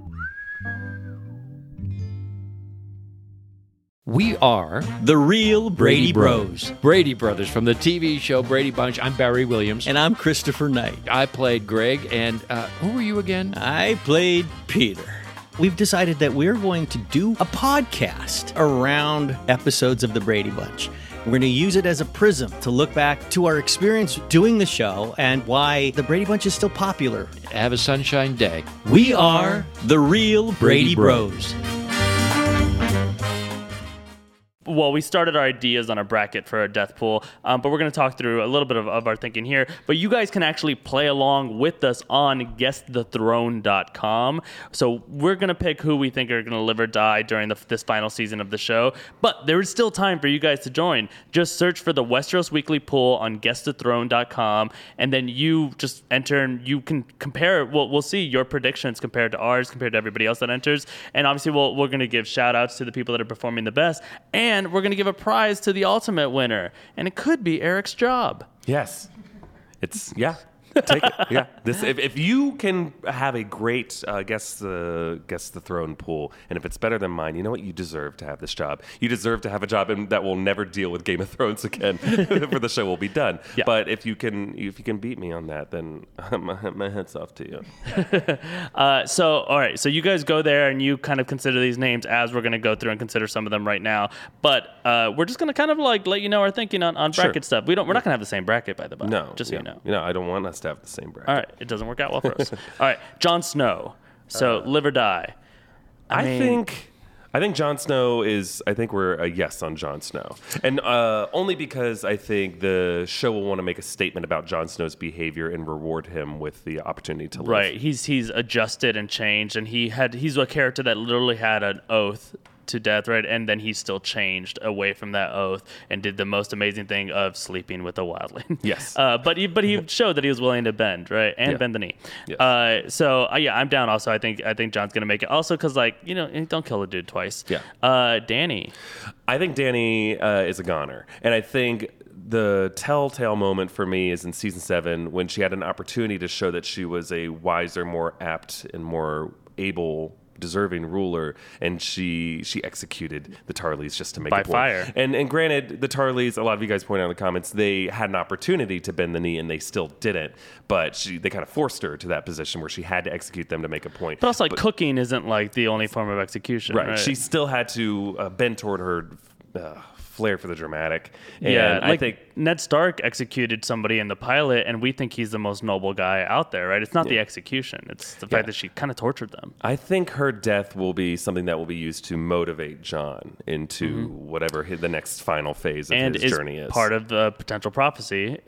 [SPEAKER 6] We are the real Brady Bros. Brady Brothers from the TV show Brady Bunch. I'm Barry Williams.
[SPEAKER 7] And I'm Christopher Knight.
[SPEAKER 6] I played Greg. And who were you again?
[SPEAKER 7] I played Peter. We've decided that we're going to do a podcast around episodes of the Brady Bunch. We're going to use it as a prism to look back to our experience doing the show and why the Brady Bunch is still popular.
[SPEAKER 6] Have a sunshine day.
[SPEAKER 7] We are the real Brady Bros.
[SPEAKER 2] Well, we started our ideas on a bracket for a death pool, but we're going to talk through a little bit of our thinking here. But you guys can actually play along with us on GuessTheThrone.com. So we're going to pick who we think are going to live or die during this final season of the show. But there is still time for you guys to join. Just search for the Westeros Weekly Pool on GuessTheThrone.com, and then you just enter and you can compare. We'll see your predictions compared to ours, compared to everybody else that enters. And obviously, we're going to give shout-outs to the people that are performing the best. And we're going to give a prize to the ultimate winner. And it could be Eric's job.
[SPEAKER 3] Yes. Take it. Yeah. If you can have a great guess the throne pool, and if it's better than mine, you know what? You deserve to have this job. You deserve to have a job that will never deal with Game of Thrones again, for the show will be done. Yeah. But if you can beat me on that, then my head's off to you.
[SPEAKER 2] So all right. So you guys go there and you kind of consider these names as we're going to go through and consider some of them right now. But we're just going to kind of like let you know our thinking on bracket stuff. We're not going to have the same bracket, by the way.
[SPEAKER 3] No.
[SPEAKER 2] Just so you know.
[SPEAKER 3] I don't want us to have the same bracket.
[SPEAKER 2] All right, it doesn't work out well for us. All right, Jon Snow. So live or die. I
[SPEAKER 3] think Jon Snow is. I think we're a yes on Jon Snow, and only because I think the show will want to make a statement about Jon Snow's behavior and reward him with the opportunity to live.
[SPEAKER 2] Right, he's adjusted and changed, and he's a character that literally had an oath to death, right? And then he still changed away from that oath and did the most amazing thing of sleeping with a wildling.
[SPEAKER 3] Yes.
[SPEAKER 2] But he showed that he was willing to bend, right? And bend the knee.
[SPEAKER 3] Yes.
[SPEAKER 2] So I'm down also. I think Jon's going to make it. Also because, don't kill a dude twice.
[SPEAKER 3] Yeah.
[SPEAKER 2] Danny.
[SPEAKER 3] I think Danny is a goner. And I think the telltale moment for me is in season 7 when she had an opportunity to show that she was a wiser, more apt, and more able, deserving ruler, and she executed the Tarleys just to make
[SPEAKER 2] by
[SPEAKER 3] a point.
[SPEAKER 2] Fire.
[SPEAKER 3] And granted, the Tarleys, a lot of you guys point out in the comments, they had an opportunity to bend the knee and they still didn't. But they kind of forced her to that position where she had to execute them to make a point.
[SPEAKER 2] But also, cooking isn't the only form of execution, right?
[SPEAKER 3] She still had to bend toward her flair for the dramatic. And
[SPEAKER 2] yeah,
[SPEAKER 3] I think
[SPEAKER 2] Ned Stark executed somebody in the pilot, and we think he's the most noble guy out there, right? It's not the execution; it's the fact that she kind of tortured them.
[SPEAKER 3] I think her death will be something that will be used to motivate Jon into whatever the next final phase of his journey is.
[SPEAKER 2] Part of the potential prophecy,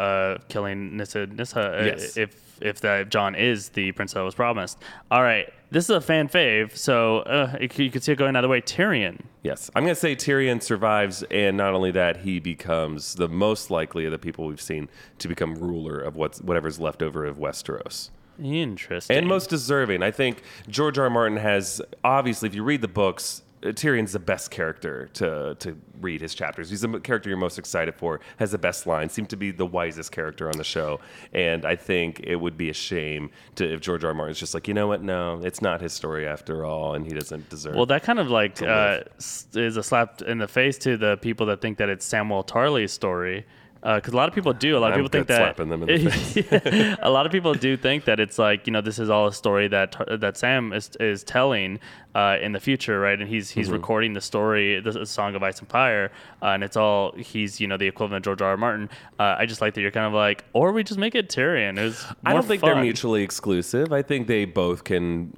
[SPEAKER 2] killing Nissa,
[SPEAKER 3] yes.
[SPEAKER 2] if that Jon is the prince that was promised. All right. This is a fan fave, so you could see it going another way. Tyrion.
[SPEAKER 3] Yes. I'm going to say Tyrion survives, and not only that, he becomes the most likely of the people we've seen to become ruler of whatever's left over of Westeros.
[SPEAKER 2] Interesting.
[SPEAKER 3] And most deserving. I think George R. R. Martin has, obviously, if you read the books, Tyrion's the best character to read his chapters. He's the character you're most excited for, has the best lines, seemed to be the wisest character on the show. And I think it would be a shame if George R. R. Martin's just like, you know what, no, it's not his story after all, and he doesn't deserve it.
[SPEAKER 2] Well, that kind of is a slap in the face to the people that think that it's Samwell Tarly's story, Because a lot of people do. A lot of
[SPEAKER 3] I'm
[SPEAKER 2] people think
[SPEAKER 3] good
[SPEAKER 2] that
[SPEAKER 3] slapping them in the face.
[SPEAKER 2] a lot of people do think that it's like, this is all a story that Sam is telling in the future, right? And he's recording the story, the Song of Ice and Fire, and it's all he's the equivalent of George R. R. Martin. I just like that you're kind of like, or we just make it Tyrion. It was
[SPEAKER 3] I don't think
[SPEAKER 2] fun.
[SPEAKER 3] they're mutually exclusive. I think they both can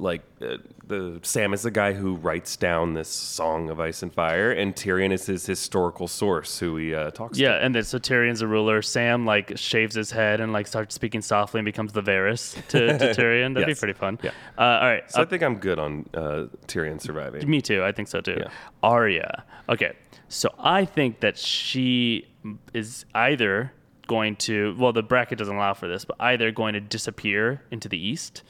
[SPEAKER 3] Sam is the guy who writes down this Song of Ice and Fire, and Tyrion is his historical source who he talks to.
[SPEAKER 2] Yeah, and then so Tyrion's a ruler. Sam shaves his head and starts speaking softly and becomes the Varys to Tyrion. That'd be
[SPEAKER 3] Yes.
[SPEAKER 2] pretty fun.
[SPEAKER 3] Yeah.
[SPEAKER 2] All right.
[SPEAKER 3] So I think I'm good on Tyrion surviving.
[SPEAKER 2] Me too. I think so too.
[SPEAKER 3] Yeah.
[SPEAKER 2] Arya. Okay. So I think that she is either going to, the bracket doesn't allow for this, but either going to disappear into the east.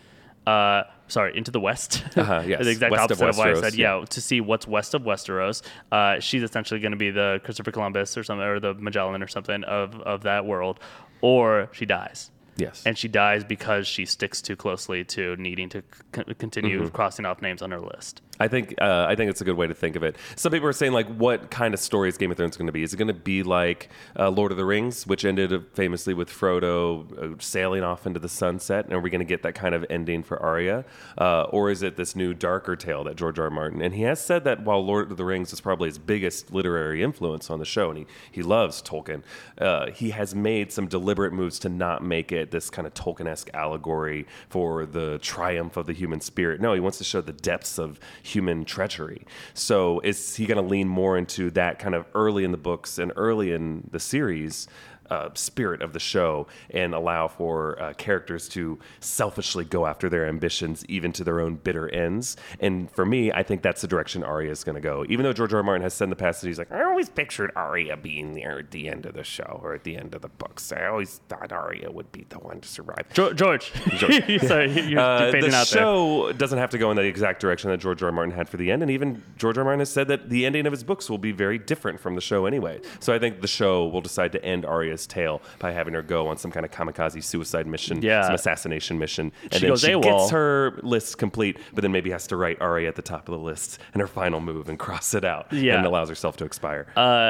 [SPEAKER 2] Into the west.
[SPEAKER 3] Yes.
[SPEAKER 2] The exact
[SPEAKER 3] West of
[SPEAKER 2] opposite of what I
[SPEAKER 3] Westeros,
[SPEAKER 2] said. Yeah, to see what's west of Westeros. She's essentially going to be the Christopher Columbus or something, or the Magellan or something of that world, or she dies.
[SPEAKER 3] Yes.
[SPEAKER 2] And she dies because she sticks too closely to needing to continue crossing off names on her list.
[SPEAKER 3] I think it's a good way to think of it. Some people are saying, what kind of story is Game of Thrones going to be? Is it going to be like Lord of the Rings, which ended famously with Frodo sailing off into the sunset? And are we going to get that kind of ending for Arya? Or is it this new darker tale that George R. R. Martin? And he has said that while Lord of the Rings is probably his biggest literary influence on the show, and he loves Tolkien, he has made some deliberate moves to not make it this kind of Tolkien-esque allegory for the triumph of the human spirit. No, he wants to show the depths of human treachery. So is he going to lean more into that kind of early in the books and early in the series spirit of the show and allow for characters to selfishly go after their ambitions even to their own bitter ends? And for me, I think that's the direction Arya is going to go. Even though George R. R. Martin has said in the past that he's like, I always pictured Arya being there at the end of the show or at the end of the books. I always thought Arya would be the one to survive.
[SPEAKER 2] George. Sorry, you're fading
[SPEAKER 3] The
[SPEAKER 2] out there.
[SPEAKER 3] show doesn't have to go in the exact direction that George R. R. Martin had for the end, and even George R. R. Martin has said that the ending of his books will be very different from the show anyway. So I think the show will decide to end Arya's tale by having her go on some kind of kamikaze suicide mission, some assassination mission, and then
[SPEAKER 2] goes
[SPEAKER 3] she
[SPEAKER 2] AWOL.
[SPEAKER 3] gets her list complete, but then maybe has to write Arya at the top of the list and her final move and cross it out, and allows herself to expire.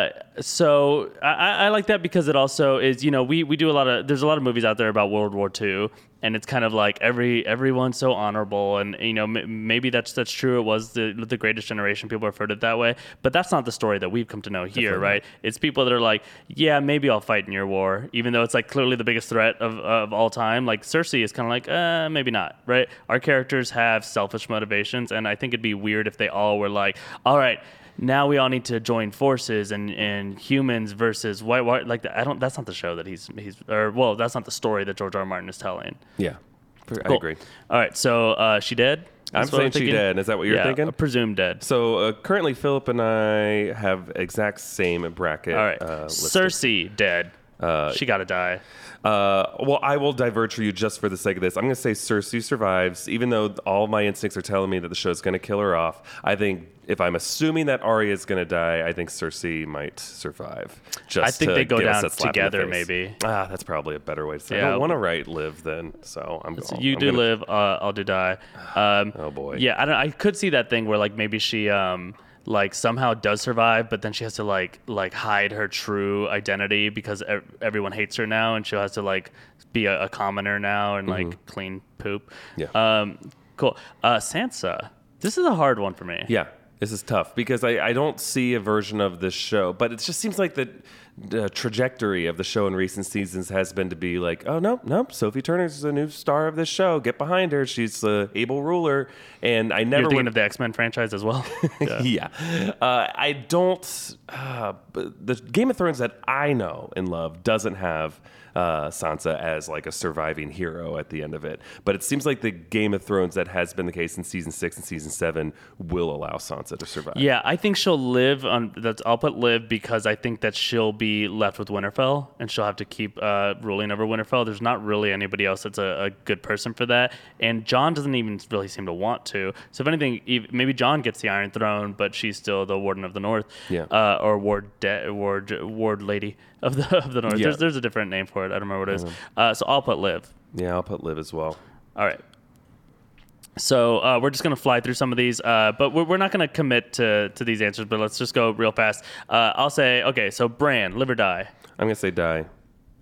[SPEAKER 2] So I like that because it also is, we do there's a lot of movies out there about World War II, and it's kind of like everyone's so honorable, and maybe that's true. It was the greatest generation. People referred to it that way, but that's not the story that we've come to know here, right? It's people that are like, yeah, maybe I'll fight in your war, even though it's clearly the biggest threat of all time. Like Cersei is kind of like, maybe not, right? Our characters have selfish motivations, and I think it'd be weird if they all were like, all right, now we all need to join forces and humans versus white. That's not the show that that's not the story that George R. R. Martin is telling.
[SPEAKER 3] Yeah, I
[SPEAKER 2] Cool.
[SPEAKER 3] agree.
[SPEAKER 2] All right, so she dead?
[SPEAKER 3] I'm
[SPEAKER 2] That's what
[SPEAKER 3] saying she
[SPEAKER 2] thinking?
[SPEAKER 3] dead. Is that what you're thinking?
[SPEAKER 2] Presumed dead.
[SPEAKER 3] So currently, Philip and I have exact same bracket.
[SPEAKER 2] All right,
[SPEAKER 3] listed.
[SPEAKER 2] Cersei dead. She got to die.
[SPEAKER 3] Well, I will diverge for you just for the sake of this. I'm going to say Cersei survives, even though all my instincts are telling me that the show's going to kill her off. I think if I'm assuming that Arya is going to die, I think Cersei might survive.
[SPEAKER 2] I think they go
[SPEAKER 3] give us
[SPEAKER 2] down
[SPEAKER 3] that slap in the
[SPEAKER 2] together,
[SPEAKER 3] face.
[SPEAKER 2] maybe.
[SPEAKER 3] That's probably a better way to say it.
[SPEAKER 2] Yeah.
[SPEAKER 3] I don't want to write live then, so I'm going.
[SPEAKER 2] You do live, I'll do die.
[SPEAKER 3] Oh boy.
[SPEAKER 2] Yeah, I could see that thing where maybe she somehow does survive, but then she has to hide her true identity because everyone hates her now, and she has to be a commoner now and clean poop.
[SPEAKER 3] Yeah.
[SPEAKER 2] Cool. Sansa. This is a hard one for me.
[SPEAKER 3] Yeah, this is tough because I don't see a version of this show, but it just seems like the trajectory of the show in recent seasons has been to be like, oh, no, Sophie Turner's the new star of this show. Get behind her. She's an able ruler. And I never
[SPEAKER 2] You're thinking of the X-Men franchise as well?
[SPEAKER 3] Yeah. I don't... the Game of Thrones that I know and love doesn't have Sansa as a surviving hero at the end of it. But it seems like the Game of Thrones that has been the case in season 6 and season 7 will allow Sansa to survive.
[SPEAKER 2] Yeah, I think she'll live on... I'll put live because I think that she'll be left with Winterfell, and she'll have to keep ruling over Winterfell. There's not really anybody else that's a good person for that, and Jon doesn't even really seem to want to. So if anything, maybe Jon gets the Iron Throne, but she's still the Warden of the North, or Ward Lady of the North.
[SPEAKER 3] Yeah.
[SPEAKER 2] There's a different name for it. I don't remember what it is. So I'll put live.
[SPEAKER 3] Yeah, I'll put live as well.
[SPEAKER 2] All right. So we're just going to fly through some of these, but we're not going to commit to these answers, but let's just go real fast. I'll say, okay, so Bran, live or die?
[SPEAKER 3] I'm going to say die.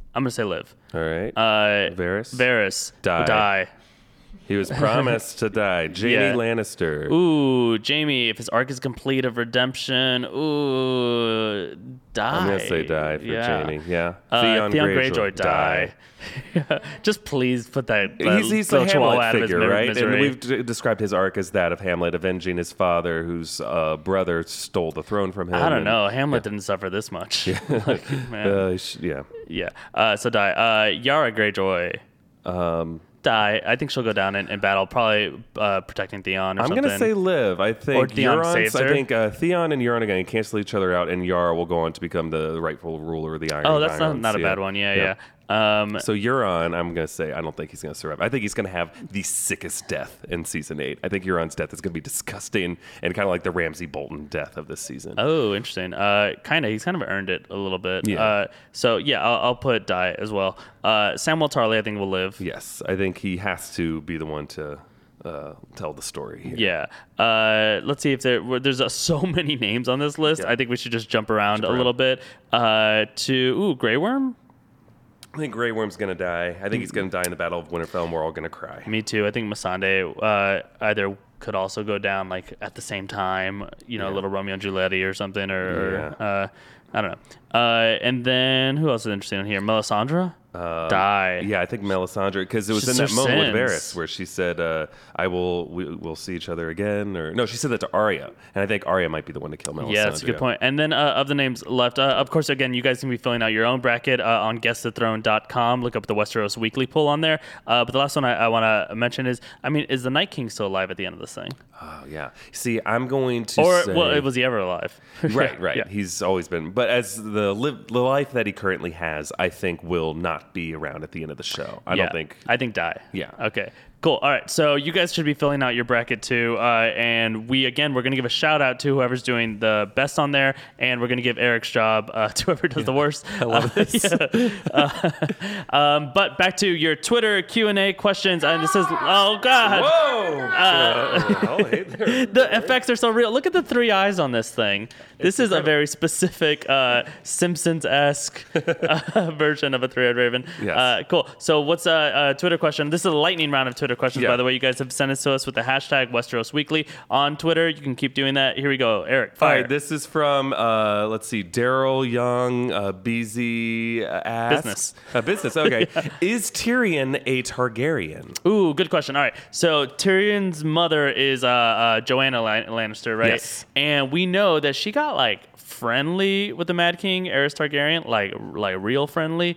[SPEAKER 2] I'm gonna say live.
[SPEAKER 3] All right. Varys.
[SPEAKER 2] Varys.
[SPEAKER 3] Die. He was promised to die. Jaime
[SPEAKER 2] Yeah.
[SPEAKER 3] Lannister.
[SPEAKER 2] Ooh, Jaime, if his arc is complete of redemption, die.
[SPEAKER 3] I'm going to say die for Jaime. Yeah.
[SPEAKER 2] Theon Greyjoy, die. Just please put that
[SPEAKER 3] He's the
[SPEAKER 2] chihuahua out
[SPEAKER 3] Hamlet
[SPEAKER 2] of his
[SPEAKER 3] figure, right?
[SPEAKER 2] misery.
[SPEAKER 3] And we've described his arc as that of Hamlet avenging his father, whose brother stole the throne from him.
[SPEAKER 2] I don't know. Hamlet didn't suffer this much. Like, man.
[SPEAKER 3] Yeah.
[SPEAKER 2] So die. Yara Greyjoy. Die. I think she'll go down in battle, probably protecting Theon or
[SPEAKER 3] I'm
[SPEAKER 2] something.
[SPEAKER 3] going to say live. I think
[SPEAKER 2] Or Theon saves her.
[SPEAKER 3] I think Theon and Euron are going to cancel each other out, and Yara will go on to become the rightful ruler of the Iron.
[SPEAKER 2] Oh, that's
[SPEAKER 3] Irons.
[SPEAKER 2] not a bad one. Yeah.
[SPEAKER 3] So Euron, I'm going to say, I don't think he's going to survive. I think he's going to have the sickest death in season 8. I think Euron's death is going to be disgusting and kind of like the Ramsay Bolton death of this season.
[SPEAKER 2] Oh, interesting. He's kind of earned it a little bit.
[SPEAKER 3] Yeah.
[SPEAKER 2] I'll put die as well. Samwell Tarly, I think, will live.
[SPEAKER 3] Yes, I think he has to be the one to tell the story here.
[SPEAKER 2] Yeah. Let's see if there's so many names on this list.
[SPEAKER 3] Yeah.
[SPEAKER 2] I think we should just jump around a little bit. Grey Worm?
[SPEAKER 3] I think Grey Worm's going to die. I think he's going to die in the Battle of Winterfell, and we're all going to cry.
[SPEAKER 2] Me too. I think Missandei either could also go down like at the same time, a little Romeo and Juliet or something, or I don't know. And then who else is interesting on here? Melisandre? Die.
[SPEAKER 3] Yeah, I think Melisandre, because it was
[SPEAKER 2] Just
[SPEAKER 3] in that
[SPEAKER 2] her
[SPEAKER 3] moment with
[SPEAKER 2] sins.
[SPEAKER 3] Varys where she said, we'll see each other again. Or no, she said that to Arya, and I think Arya might be the one to kill Melisandre.
[SPEAKER 2] Yeah, that's a good point. And then of the names left, of course, again, you guys can be filling out your own bracket on guessthethrone.com. Look up the Westeros Weekly poll on there. But the last one I want to mention is the Night King still alive at the end of this thing?
[SPEAKER 3] Oh, yeah. See, I'm going to say...
[SPEAKER 2] was he ever alive?
[SPEAKER 3] Right.
[SPEAKER 2] Yeah.
[SPEAKER 3] He's always been. But as the life that he currently has, I think will not be around at the end of the show. I don't think...
[SPEAKER 2] I think die.
[SPEAKER 3] Yeah.
[SPEAKER 2] Okay. Cool. All right. So you guys should be filling out your bracket too. And we're going to give a shout out to whoever's doing the best on there. And we're going to give Eric's job to whoever does the worst.
[SPEAKER 3] I love this.
[SPEAKER 2] But back to your Twitter Q&A questions. And this is, oh God.
[SPEAKER 3] Whoa!
[SPEAKER 2] The effects are so real. Look at the 3 eyes on this thing. This is a very specific Simpsons-esque version of a 3-eyed raven.
[SPEAKER 3] Yes.
[SPEAKER 2] Cool. So what's a Twitter question? This is a lightning round of Twitter questions, by the way. You guys have sent it to us with the hashtag Westeros Weekly on Twitter. You can keep doing that. Here we go. Eric, fire.
[SPEAKER 3] All right, this is from, Daryl Young, BZ asks. Business, okay. Is Tyrion a Targaryen?
[SPEAKER 2] Ooh, good question. All right. So Tyrion's mother is Joanna Lannister, right?
[SPEAKER 3] Yes.
[SPEAKER 2] And we know that she got friendly with the Mad King, Aerys Targaryen, like real friendly.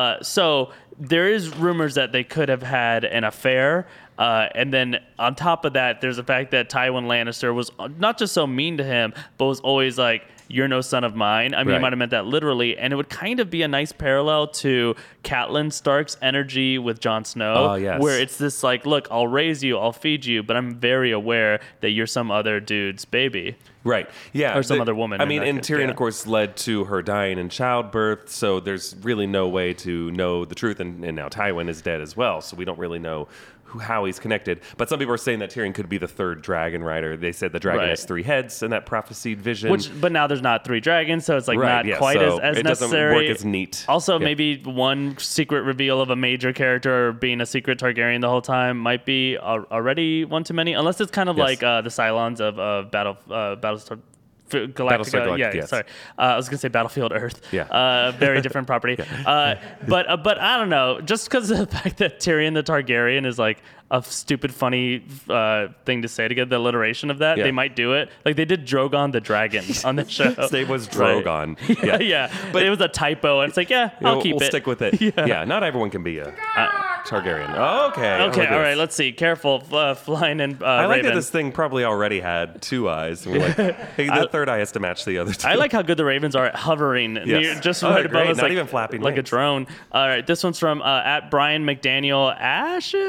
[SPEAKER 2] So there is rumors that they could have had an affair. And then on top of that, there's the fact that Tywin Lannister was not just so mean to him, but was always like, you're no son of mine. I mean, he might have meant that literally. And it would kind of be a nice parallel to Catelyn Stark's energy with Jon Snow.
[SPEAKER 3] Oh, yes.
[SPEAKER 2] Where it's this look, I'll raise you, I'll feed you, but I'm very aware that you're some other dude's baby.
[SPEAKER 3] Right. Yeah.
[SPEAKER 2] Or some other woman.
[SPEAKER 3] I mean, and Tyrion, of course, led to her dying in childbirth, so there's really no way to know the truth. And now Tywin is dead as well, so we don't really know how he's connected. But some people are saying that Tyrion could be the third dragon rider. They said the dragon has 3 heads in that prophesied vision.
[SPEAKER 2] But now there's not 3 dragons, so it's not quite
[SPEAKER 3] so
[SPEAKER 2] as
[SPEAKER 3] it
[SPEAKER 2] necessary.
[SPEAKER 3] doesn't work as neat.
[SPEAKER 2] Also, maybe one secret reveal of a major character being a secret Targaryen the whole time might be already one too many, unless it's kind of like the Cylons of Battlestar Galactica.
[SPEAKER 3] Yes.
[SPEAKER 2] Sorry. I was going to say Battlefield Earth.
[SPEAKER 3] Yeah.
[SPEAKER 2] Very different property. But I don't know. Just because of the fact that Tyrion the Targaryen is a stupid, funny thing to say to get the alliteration of that, they might do it. Like they did Drogon the Dragon on the show.
[SPEAKER 3] His name was Drogon.
[SPEAKER 2] Right. Yeah. But it was a typo, and it's I'll keep it.
[SPEAKER 3] We'll stick with it. Yeah. Not everyone can be a Targaryen. Okay.
[SPEAKER 2] Okay, all right, let's see. Careful, flying in
[SPEAKER 3] I like
[SPEAKER 2] Raven.
[SPEAKER 3] that this thing probably already had 2 eyes. And we're hey, the third eye has to match the other 2.
[SPEAKER 2] I like how good the Ravens are at hovering near, just right above
[SPEAKER 3] great.
[SPEAKER 2] us.
[SPEAKER 3] Not even flapping
[SPEAKER 2] like
[SPEAKER 3] wings.
[SPEAKER 2] a drone. All right, this one's from at Brian McDaniel Ashes.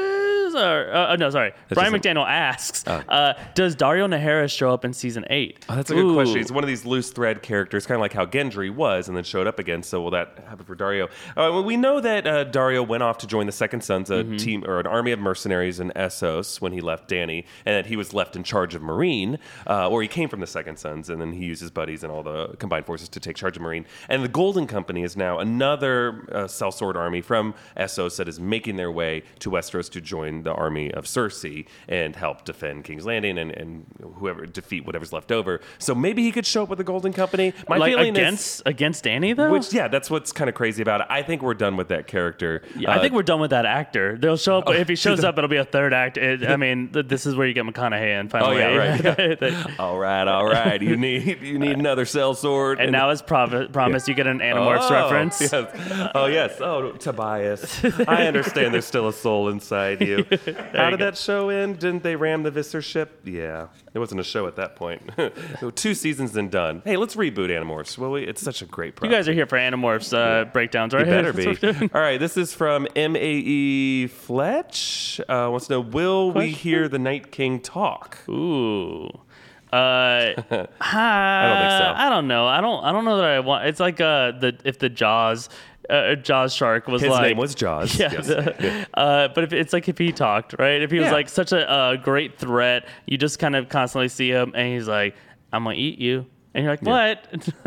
[SPEAKER 2] does Brian McDaniel asks, does Dario Naharis show up in season 8?
[SPEAKER 3] Oh, that's a good question. He's one of these loose thread characters, kind of like how Gendry was and then showed up again. So will that happen for Dario? We know that Dario went off to join the Second Sons, a team or an army of mercenaries in Essos when he left Dany, and that he was left in charge of Meereen, or he came from the Second Sons, and then he used his buddies and all the combined forces to take charge of Meereen. And the Golden Company is now another sellsword army from Essos that is making their way to Westeros to join the army of Cersei and help defend King's Landing and whoever defeat whatever's left over. So maybe he could show up with the Golden Company. My feeling
[SPEAKER 2] against Dany though.
[SPEAKER 3] That's what's kind of crazy about it. I think we're done with that character.
[SPEAKER 2] Yeah, I think we're done with that actor. They'll show up if he shows up. It'll be a third act. I mean, this is where you get McConaughey and finally.
[SPEAKER 3] Oh yeah, right. all right. You need another sellsword.
[SPEAKER 2] And now, as promised, you get an Animorphs reference.
[SPEAKER 3] Yes. Oh yes. Oh, Tobias. I understand. There's still a soul inside you. How did that show end? Didn't they ram the Visser ship? Yeah. It wasn't a show at that point. 2 seasons and done. Hey, let's reboot Animorphs, will we? It's such a great project.
[SPEAKER 2] You guys are here for Animorphs breakdowns, right?
[SPEAKER 3] You better be. All right, this is from MAE Fletch. Wants to know, will we hear the Night King talk?
[SPEAKER 2] Ooh.
[SPEAKER 3] I don't think so.
[SPEAKER 2] I don't know. I don't know that I want. It's like if the Jaws shark was
[SPEAKER 3] his
[SPEAKER 2] like,
[SPEAKER 3] name was Jaws.
[SPEAKER 2] Yeah.
[SPEAKER 3] Yes.
[SPEAKER 2] But if he talked, right? If he was like such a great threat, you just kind of constantly see him, and he's like, "I'm gonna eat you." And you're like, what?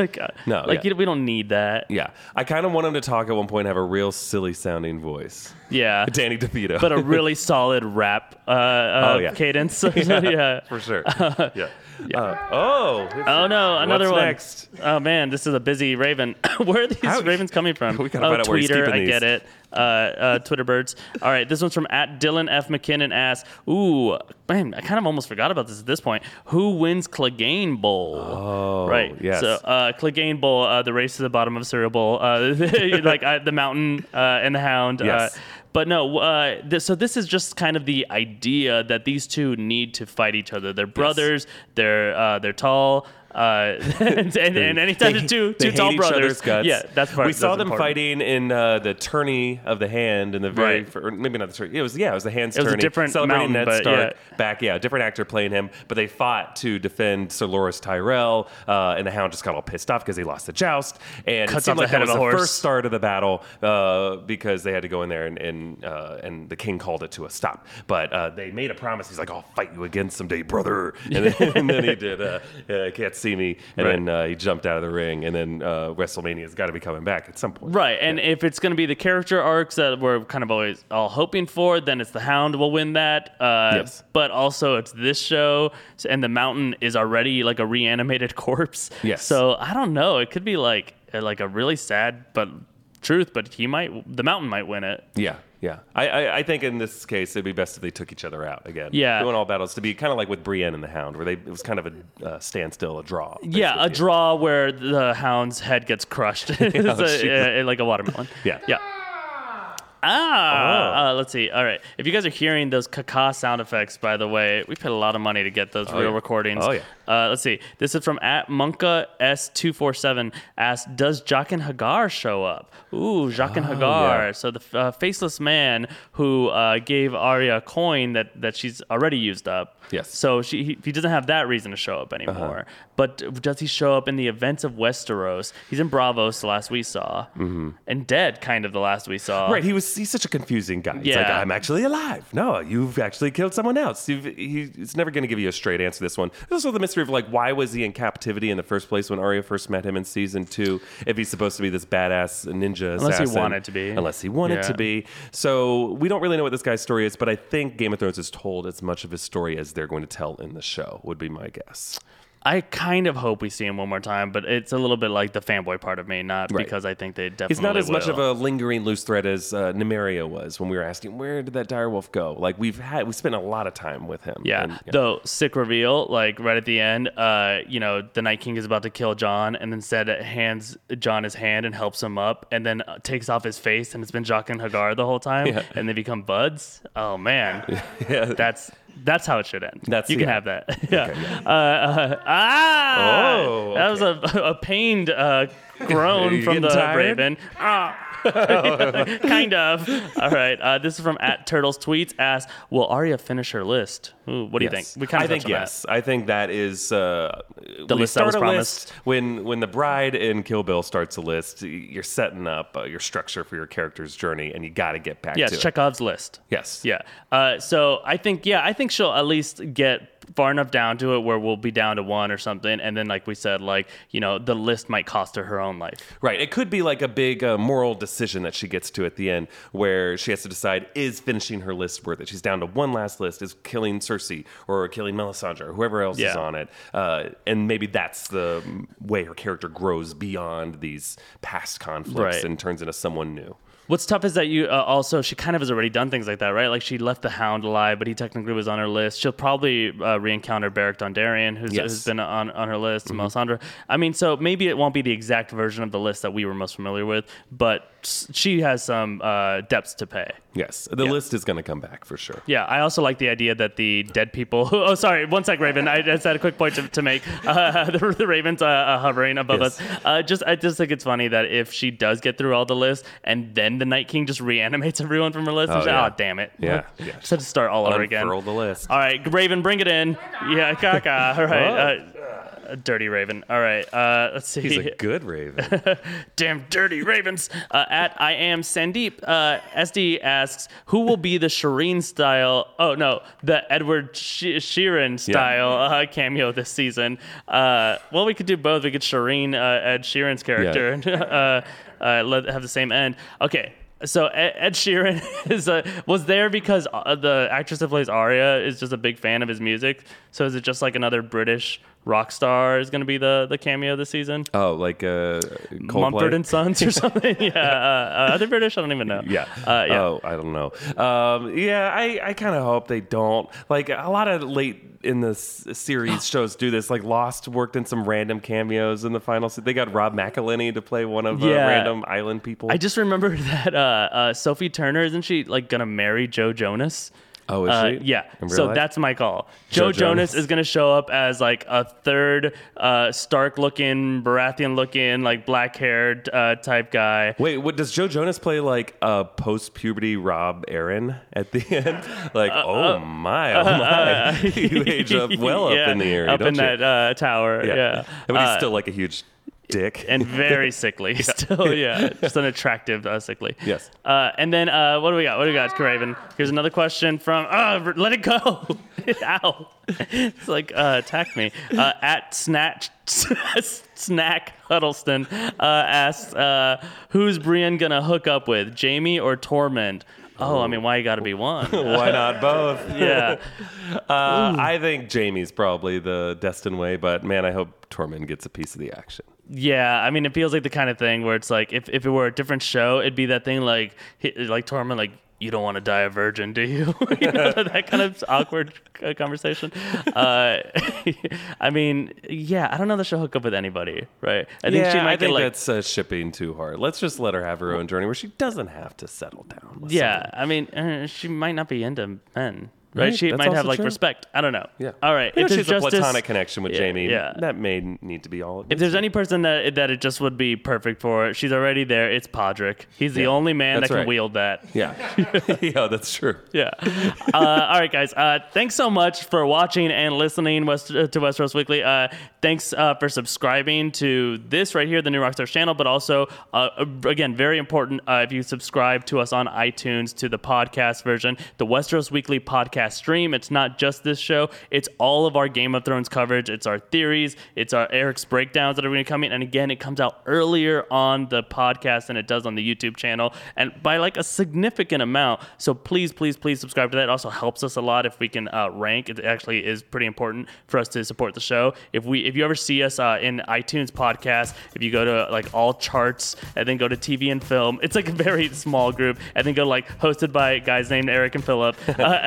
[SPEAKER 2] We don't need that.
[SPEAKER 3] Yeah. I kind of want him to talk at one point and have a real silly sounding voice.
[SPEAKER 2] Yeah.
[SPEAKER 3] Danny DeVito.
[SPEAKER 2] But a really solid rap cadence. Yeah.
[SPEAKER 3] For sure. Yeah.
[SPEAKER 2] Oh no, another
[SPEAKER 3] what's
[SPEAKER 2] one.
[SPEAKER 3] Next?
[SPEAKER 2] Oh man, this is a busy Raven. Where are these ravens coming from?
[SPEAKER 3] We gotta find out where he's
[SPEAKER 2] Tweeter,
[SPEAKER 3] keeping
[SPEAKER 2] I
[SPEAKER 3] these.
[SPEAKER 2] get it. Twitter birds. All right, this one's from @Dylan F. McKinnon asks, ooh, man, I kind of almost forgot about this at this point. Who wins Clegane Bowl?
[SPEAKER 3] Oh,
[SPEAKER 2] right.
[SPEAKER 3] yes.
[SPEAKER 2] So Clegane Bowl, the race to the bottom of Cereal Bowl, the Mountain and the Hound.
[SPEAKER 3] Yes.
[SPEAKER 2] But no, so this is just kind of the idea that these two need to fight each other. They're brothers. They're tall. And anytime there's two tall brothers, yeah, that's part.
[SPEAKER 3] We saw them
[SPEAKER 2] important.
[SPEAKER 3] fighting in the tourney of the hand in the very,
[SPEAKER 2] Right.
[SPEAKER 3] or maybe not the tourney. It was the hand's
[SPEAKER 2] It was a
[SPEAKER 3] tourney.
[SPEAKER 2] different
[SPEAKER 3] celebrating
[SPEAKER 2] mountain,
[SPEAKER 3] Ned
[SPEAKER 2] but
[SPEAKER 3] Stark back. Yeah, different actor playing him, but they fought to defend Sir Loras Tyrell, and the Hound just got all pissed off because he lost the joust, and
[SPEAKER 2] Cuts
[SPEAKER 3] it seemed
[SPEAKER 2] off
[SPEAKER 3] like
[SPEAKER 2] the head
[SPEAKER 3] that was
[SPEAKER 2] of
[SPEAKER 3] the
[SPEAKER 2] a horse.
[SPEAKER 3] first start of the battle because they had to go in there and the king called it to a stop. But they made a promise. He's like, "I'll fight you again someday, brother," and then he did. Can't see me, and then. He jumped out of the ring, and then WrestleMania's got to be coming back at some point.
[SPEAKER 2] Right, and if it's going to be the character arcs that we're kind of always all hoping for, then it's the Hound will win that.
[SPEAKER 3] Yes.
[SPEAKER 2] But also it's this show, and the Mountain is already like a reanimated corpse.
[SPEAKER 3] Yes.
[SPEAKER 2] So I don't know. It could be like a really sad but the Mountain might win it.
[SPEAKER 3] Yeah. Yeah, I think in this case it'd be best if they took each other out again.
[SPEAKER 2] Yeah,
[SPEAKER 3] doing all battles to be kind of like with Brienne and the Hound, where it was kind of a standstill, a draw.
[SPEAKER 2] Yeah, a draw where the Hound's head gets crushed, like a watermelon.
[SPEAKER 3] Yeah.
[SPEAKER 2] Let's see. All right. If you guys are hearing those caca sound effects, by the way, we paid a lot of money to get those real recordings.
[SPEAKER 3] Oh, yeah.
[SPEAKER 2] Let's see. This is from @Monka S247 asks, does Jaqen H'ghar show up? Ooh, Jaqen H'ghar.
[SPEAKER 3] Yeah.
[SPEAKER 2] So the faceless man who gave Arya a coin that she's already used up.
[SPEAKER 3] Yes.
[SPEAKER 2] So he doesn't have that reason to show up anymore. But does he show up in the events of Westeros? He's in Braavos the last we saw. Mm-hmm. And dead kind of the last we saw.
[SPEAKER 3] Right, he's such a confusing guy. He's like, I'm actually alive. No, you've actually killed someone else. He's never going to give you a straight answer to this one. There's also the mystery of like, why was he in captivity in the first place when Arya first met him in season 2? If he's supposed to be this badass ninja assassin.
[SPEAKER 2] Unless he wanted to be.
[SPEAKER 3] So we don't really know what this guy's story is, but I think Game of Thrones has told as much of his story as they're going to tell in the show, would be my guess.
[SPEAKER 2] I kind of hope we see him one more time, but it's a little bit like the fanboy part of me, not because I think they definitely
[SPEAKER 3] He's not as much
[SPEAKER 2] will.
[SPEAKER 3] of a lingering loose thread as Nymeria was when we were asking, where did that direwolf go? Like, we spent a lot of time with him.
[SPEAKER 2] Yeah. Though, sick reveal, like right at the end, the Night King is about to kill Jon, and instead hands Jon his hand and helps him up, and then takes off his face, and it's been Jaqen H'ghar the whole time, and they become buds. Oh, man. That's how it should end. You can have that. Yeah.
[SPEAKER 3] Okay, yeah.
[SPEAKER 2] That was a pained groan
[SPEAKER 3] You
[SPEAKER 2] from
[SPEAKER 3] getting
[SPEAKER 2] the
[SPEAKER 3] tired?
[SPEAKER 2] Raven. Kind of. All right. This is from @TurtlesTweets. Asks, will Arya finish her list? Ooh, what do you think?
[SPEAKER 3] Yes.
[SPEAKER 2] We kind of
[SPEAKER 3] I think
[SPEAKER 2] touched on
[SPEAKER 3] yes. I think that is the
[SPEAKER 2] list that was promised.
[SPEAKER 3] When the bride in Kill Bill starts a list, you're setting up your structure for your character's journey, and you got to get back
[SPEAKER 2] that. Yes,
[SPEAKER 3] to it.
[SPEAKER 2] Chekhov's list.
[SPEAKER 3] Yes.
[SPEAKER 2] Yeah. So I think she'll at least get far enough down to it where we'll be down to 1 or something, and then like we said, the list might cost her own life.
[SPEAKER 3] Right. It could be like a big moral decision that she gets to at the end, where she has to decide: is finishing her list worth it? She's down to one last list: is killing Cersei or killing Melisandre or whoever else is on it, and maybe that's the way her character grows beyond these past conflicts and turns into someone new.
[SPEAKER 2] What's tough is that you she kind of has already done things like that, right? Like she left the Hound alive, but he technically was on her list. She'll probably re-encounter Beric Dondarrion, who's been on her list, Melisandre. I mean, so maybe it won't be the exact version of the list that we were most familiar with, but she has some depths to pay.
[SPEAKER 3] Yes, the list is going to come back for sure.
[SPEAKER 2] Yeah, I also like the idea that the dead people... Oh, sorry, one sec, Raven. I just had a quick point to make. The Raven's hovering above us. I just think it's funny that if she does get through all the lists and then the Night King just reanimates everyone from her list, damn it.
[SPEAKER 3] Yeah.
[SPEAKER 2] Just had to start all over again.
[SPEAKER 3] Unfurl the list.
[SPEAKER 2] All right, Raven, bring it in. Yeah, caca. All right. Dirty Raven. All right. Let's see.
[SPEAKER 3] He's a good Raven.
[SPEAKER 2] Damn dirty Ravens. I am Sandeep. SD asks, who will be the Shireen style? Oh no, the Edward Sheeran style cameo this season. Well, we could do both. We could Shireen Ed Sheeran's character and have the same end. Okay. So Ed Sheeran was there because the actress that plays Arya is just a big fan of his music. So is it just like another British rock star is going to be the cameo this season?
[SPEAKER 3] Oh, like Coldplay?
[SPEAKER 2] Mumford and Sons or something? Yeah. Are they British? I don't even know.
[SPEAKER 3] Yeah. Oh, I don't know. I kind of hope they don't. Like a lot of late in the series shows do this. Like Lost worked in some random cameos in the final. They got Rob McElhenney to play one of the random island people.
[SPEAKER 2] I just remember that Sophie Turner, isn't she like going to marry Joe Jonas?
[SPEAKER 3] Oh, is she?
[SPEAKER 2] Yeah.
[SPEAKER 3] In real
[SPEAKER 2] So
[SPEAKER 3] life?
[SPEAKER 2] that's my call. Joe Jonas is going to show up as like a third Stark-looking, Baratheon-looking, like black-haired type guy.
[SPEAKER 3] Wait, what does Joe Jonas play like a post-puberty Rob Aaron at the end? Like, oh my. You age up well up in the area,
[SPEAKER 2] up
[SPEAKER 3] don't
[SPEAKER 2] in
[SPEAKER 3] you?
[SPEAKER 2] that tower. Yeah.
[SPEAKER 3] But he's still like a huge dick.
[SPEAKER 2] And very sickly still, just an attractive sickly.
[SPEAKER 3] Yes.
[SPEAKER 2] And then what do we got, Craven? Here's another question from let it go. Ow. It's like attack me. At Snack Huddleston asks, who's Brienne gonna hook up with, Jaime or Tormund? Oh, I mean, why you got to be one?
[SPEAKER 3] Why not both?
[SPEAKER 2] Yeah.
[SPEAKER 3] I think Jaime's probably the destined way, but man, I hope Tormund gets a piece of the action.
[SPEAKER 2] Yeah, I mean, it feels like the kind of thing where it's like, if it were a different show, it'd be that thing like Tormund, like, you don't want to die a virgin, do you? That kind of awkward conversation. I mean, I don't know that she'll hook up with anybody, right? I think
[SPEAKER 3] that's shipping too hard. Let's just let her have her own journey where she doesn't have to settle down. With someone.
[SPEAKER 2] I mean, she might not be into men. Right? She
[SPEAKER 3] That's
[SPEAKER 2] might have
[SPEAKER 3] also
[SPEAKER 2] like
[SPEAKER 3] true.
[SPEAKER 2] respect. I don't know.
[SPEAKER 3] Yeah.
[SPEAKER 2] All right.
[SPEAKER 3] If
[SPEAKER 2] there's
[SPEAKER 3] she's a
[SPEAKER 2] justice-
[SPEAKER 3] platonic connection with Jaime,
[SPEAKER 2] yeah.
[SPEAKER 3] that may need to be all.
[SPEAKER 2] If there's any person that it just would be perfect for, she's already there. It's Podrick. He's the only man
[SPEAKER 3] That's
[SPEAKER 2] that can
[SPEAKER 3] right.
[SPEAKER 2] wield that.
[SPEAKER 3] Yeah. Yeah, that's true.
[SPEAKER 2] Yeah. All right, guys. Thanks so much for watching and listening to Westeros Weekly. Thanks for subscribing to this right here, the New Rockstars channel, but also, again, very important, if you subscribe to us on iTunes to the podcast version, the Westeros Weekly podcast stream. It's not just this show. It's all of our Game of Thrones coverage. It's our theories. It's our Eric's breakdowns that are going to come in. And again, it comes out earlier on the podcast than it does on the YouTube channel, and by like a significant amount. So please, please, please subscribe to that. It also helps us a lot if we can rank. It actually is pretty important for us to support the show. If you ever see us in iTunes podcast, if you go to like all charts and then go to TV and film, it's like a very small group, and then go like hosted by guys named Eric and Philip. As long as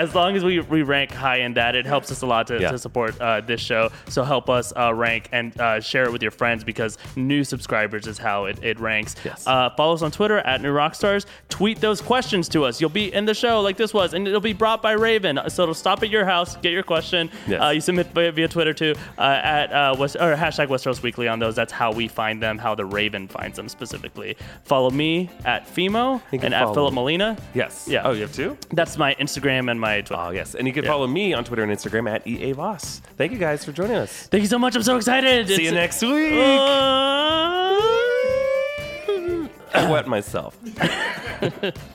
[SPEAKER 2] we rank high in that, it helps us a lot to support this show. So help us rank and share it with your friends, because new subscribers is how it ranks.
[SPEAKER 3] Yes.
[SPEAKER 2] Follow us on Twitter at New Rockstars. Tweet those questions to us. You'll be in the show like this was, and it'll be brought by Raven. So it'll stop at your house, get your question.
[SPEAKER 3] Yes.
[SPEAKER 2] You submit via Twitter too, at hashtag Westeros Weekly on those. That's how we find them, how the Raven finds them specifically. Follow me at Fimo and at Philip Molina.
[SPEAKER 3] Yes.
[SPEAKER 2] Yeah.
[SPEAKER 3] Oh, you have two?
[SPEAKER 2] That's my Instagram and my Twitter.
[SPEAKER 3] Oh, yes. And you can follow me on Twitter and Instagram at EA Voss. Thank you guys for joining us.
[SPEAKER 2] Thank you so much. I'm so excited.
[SPEAKER 3] See you next week. I wet myself.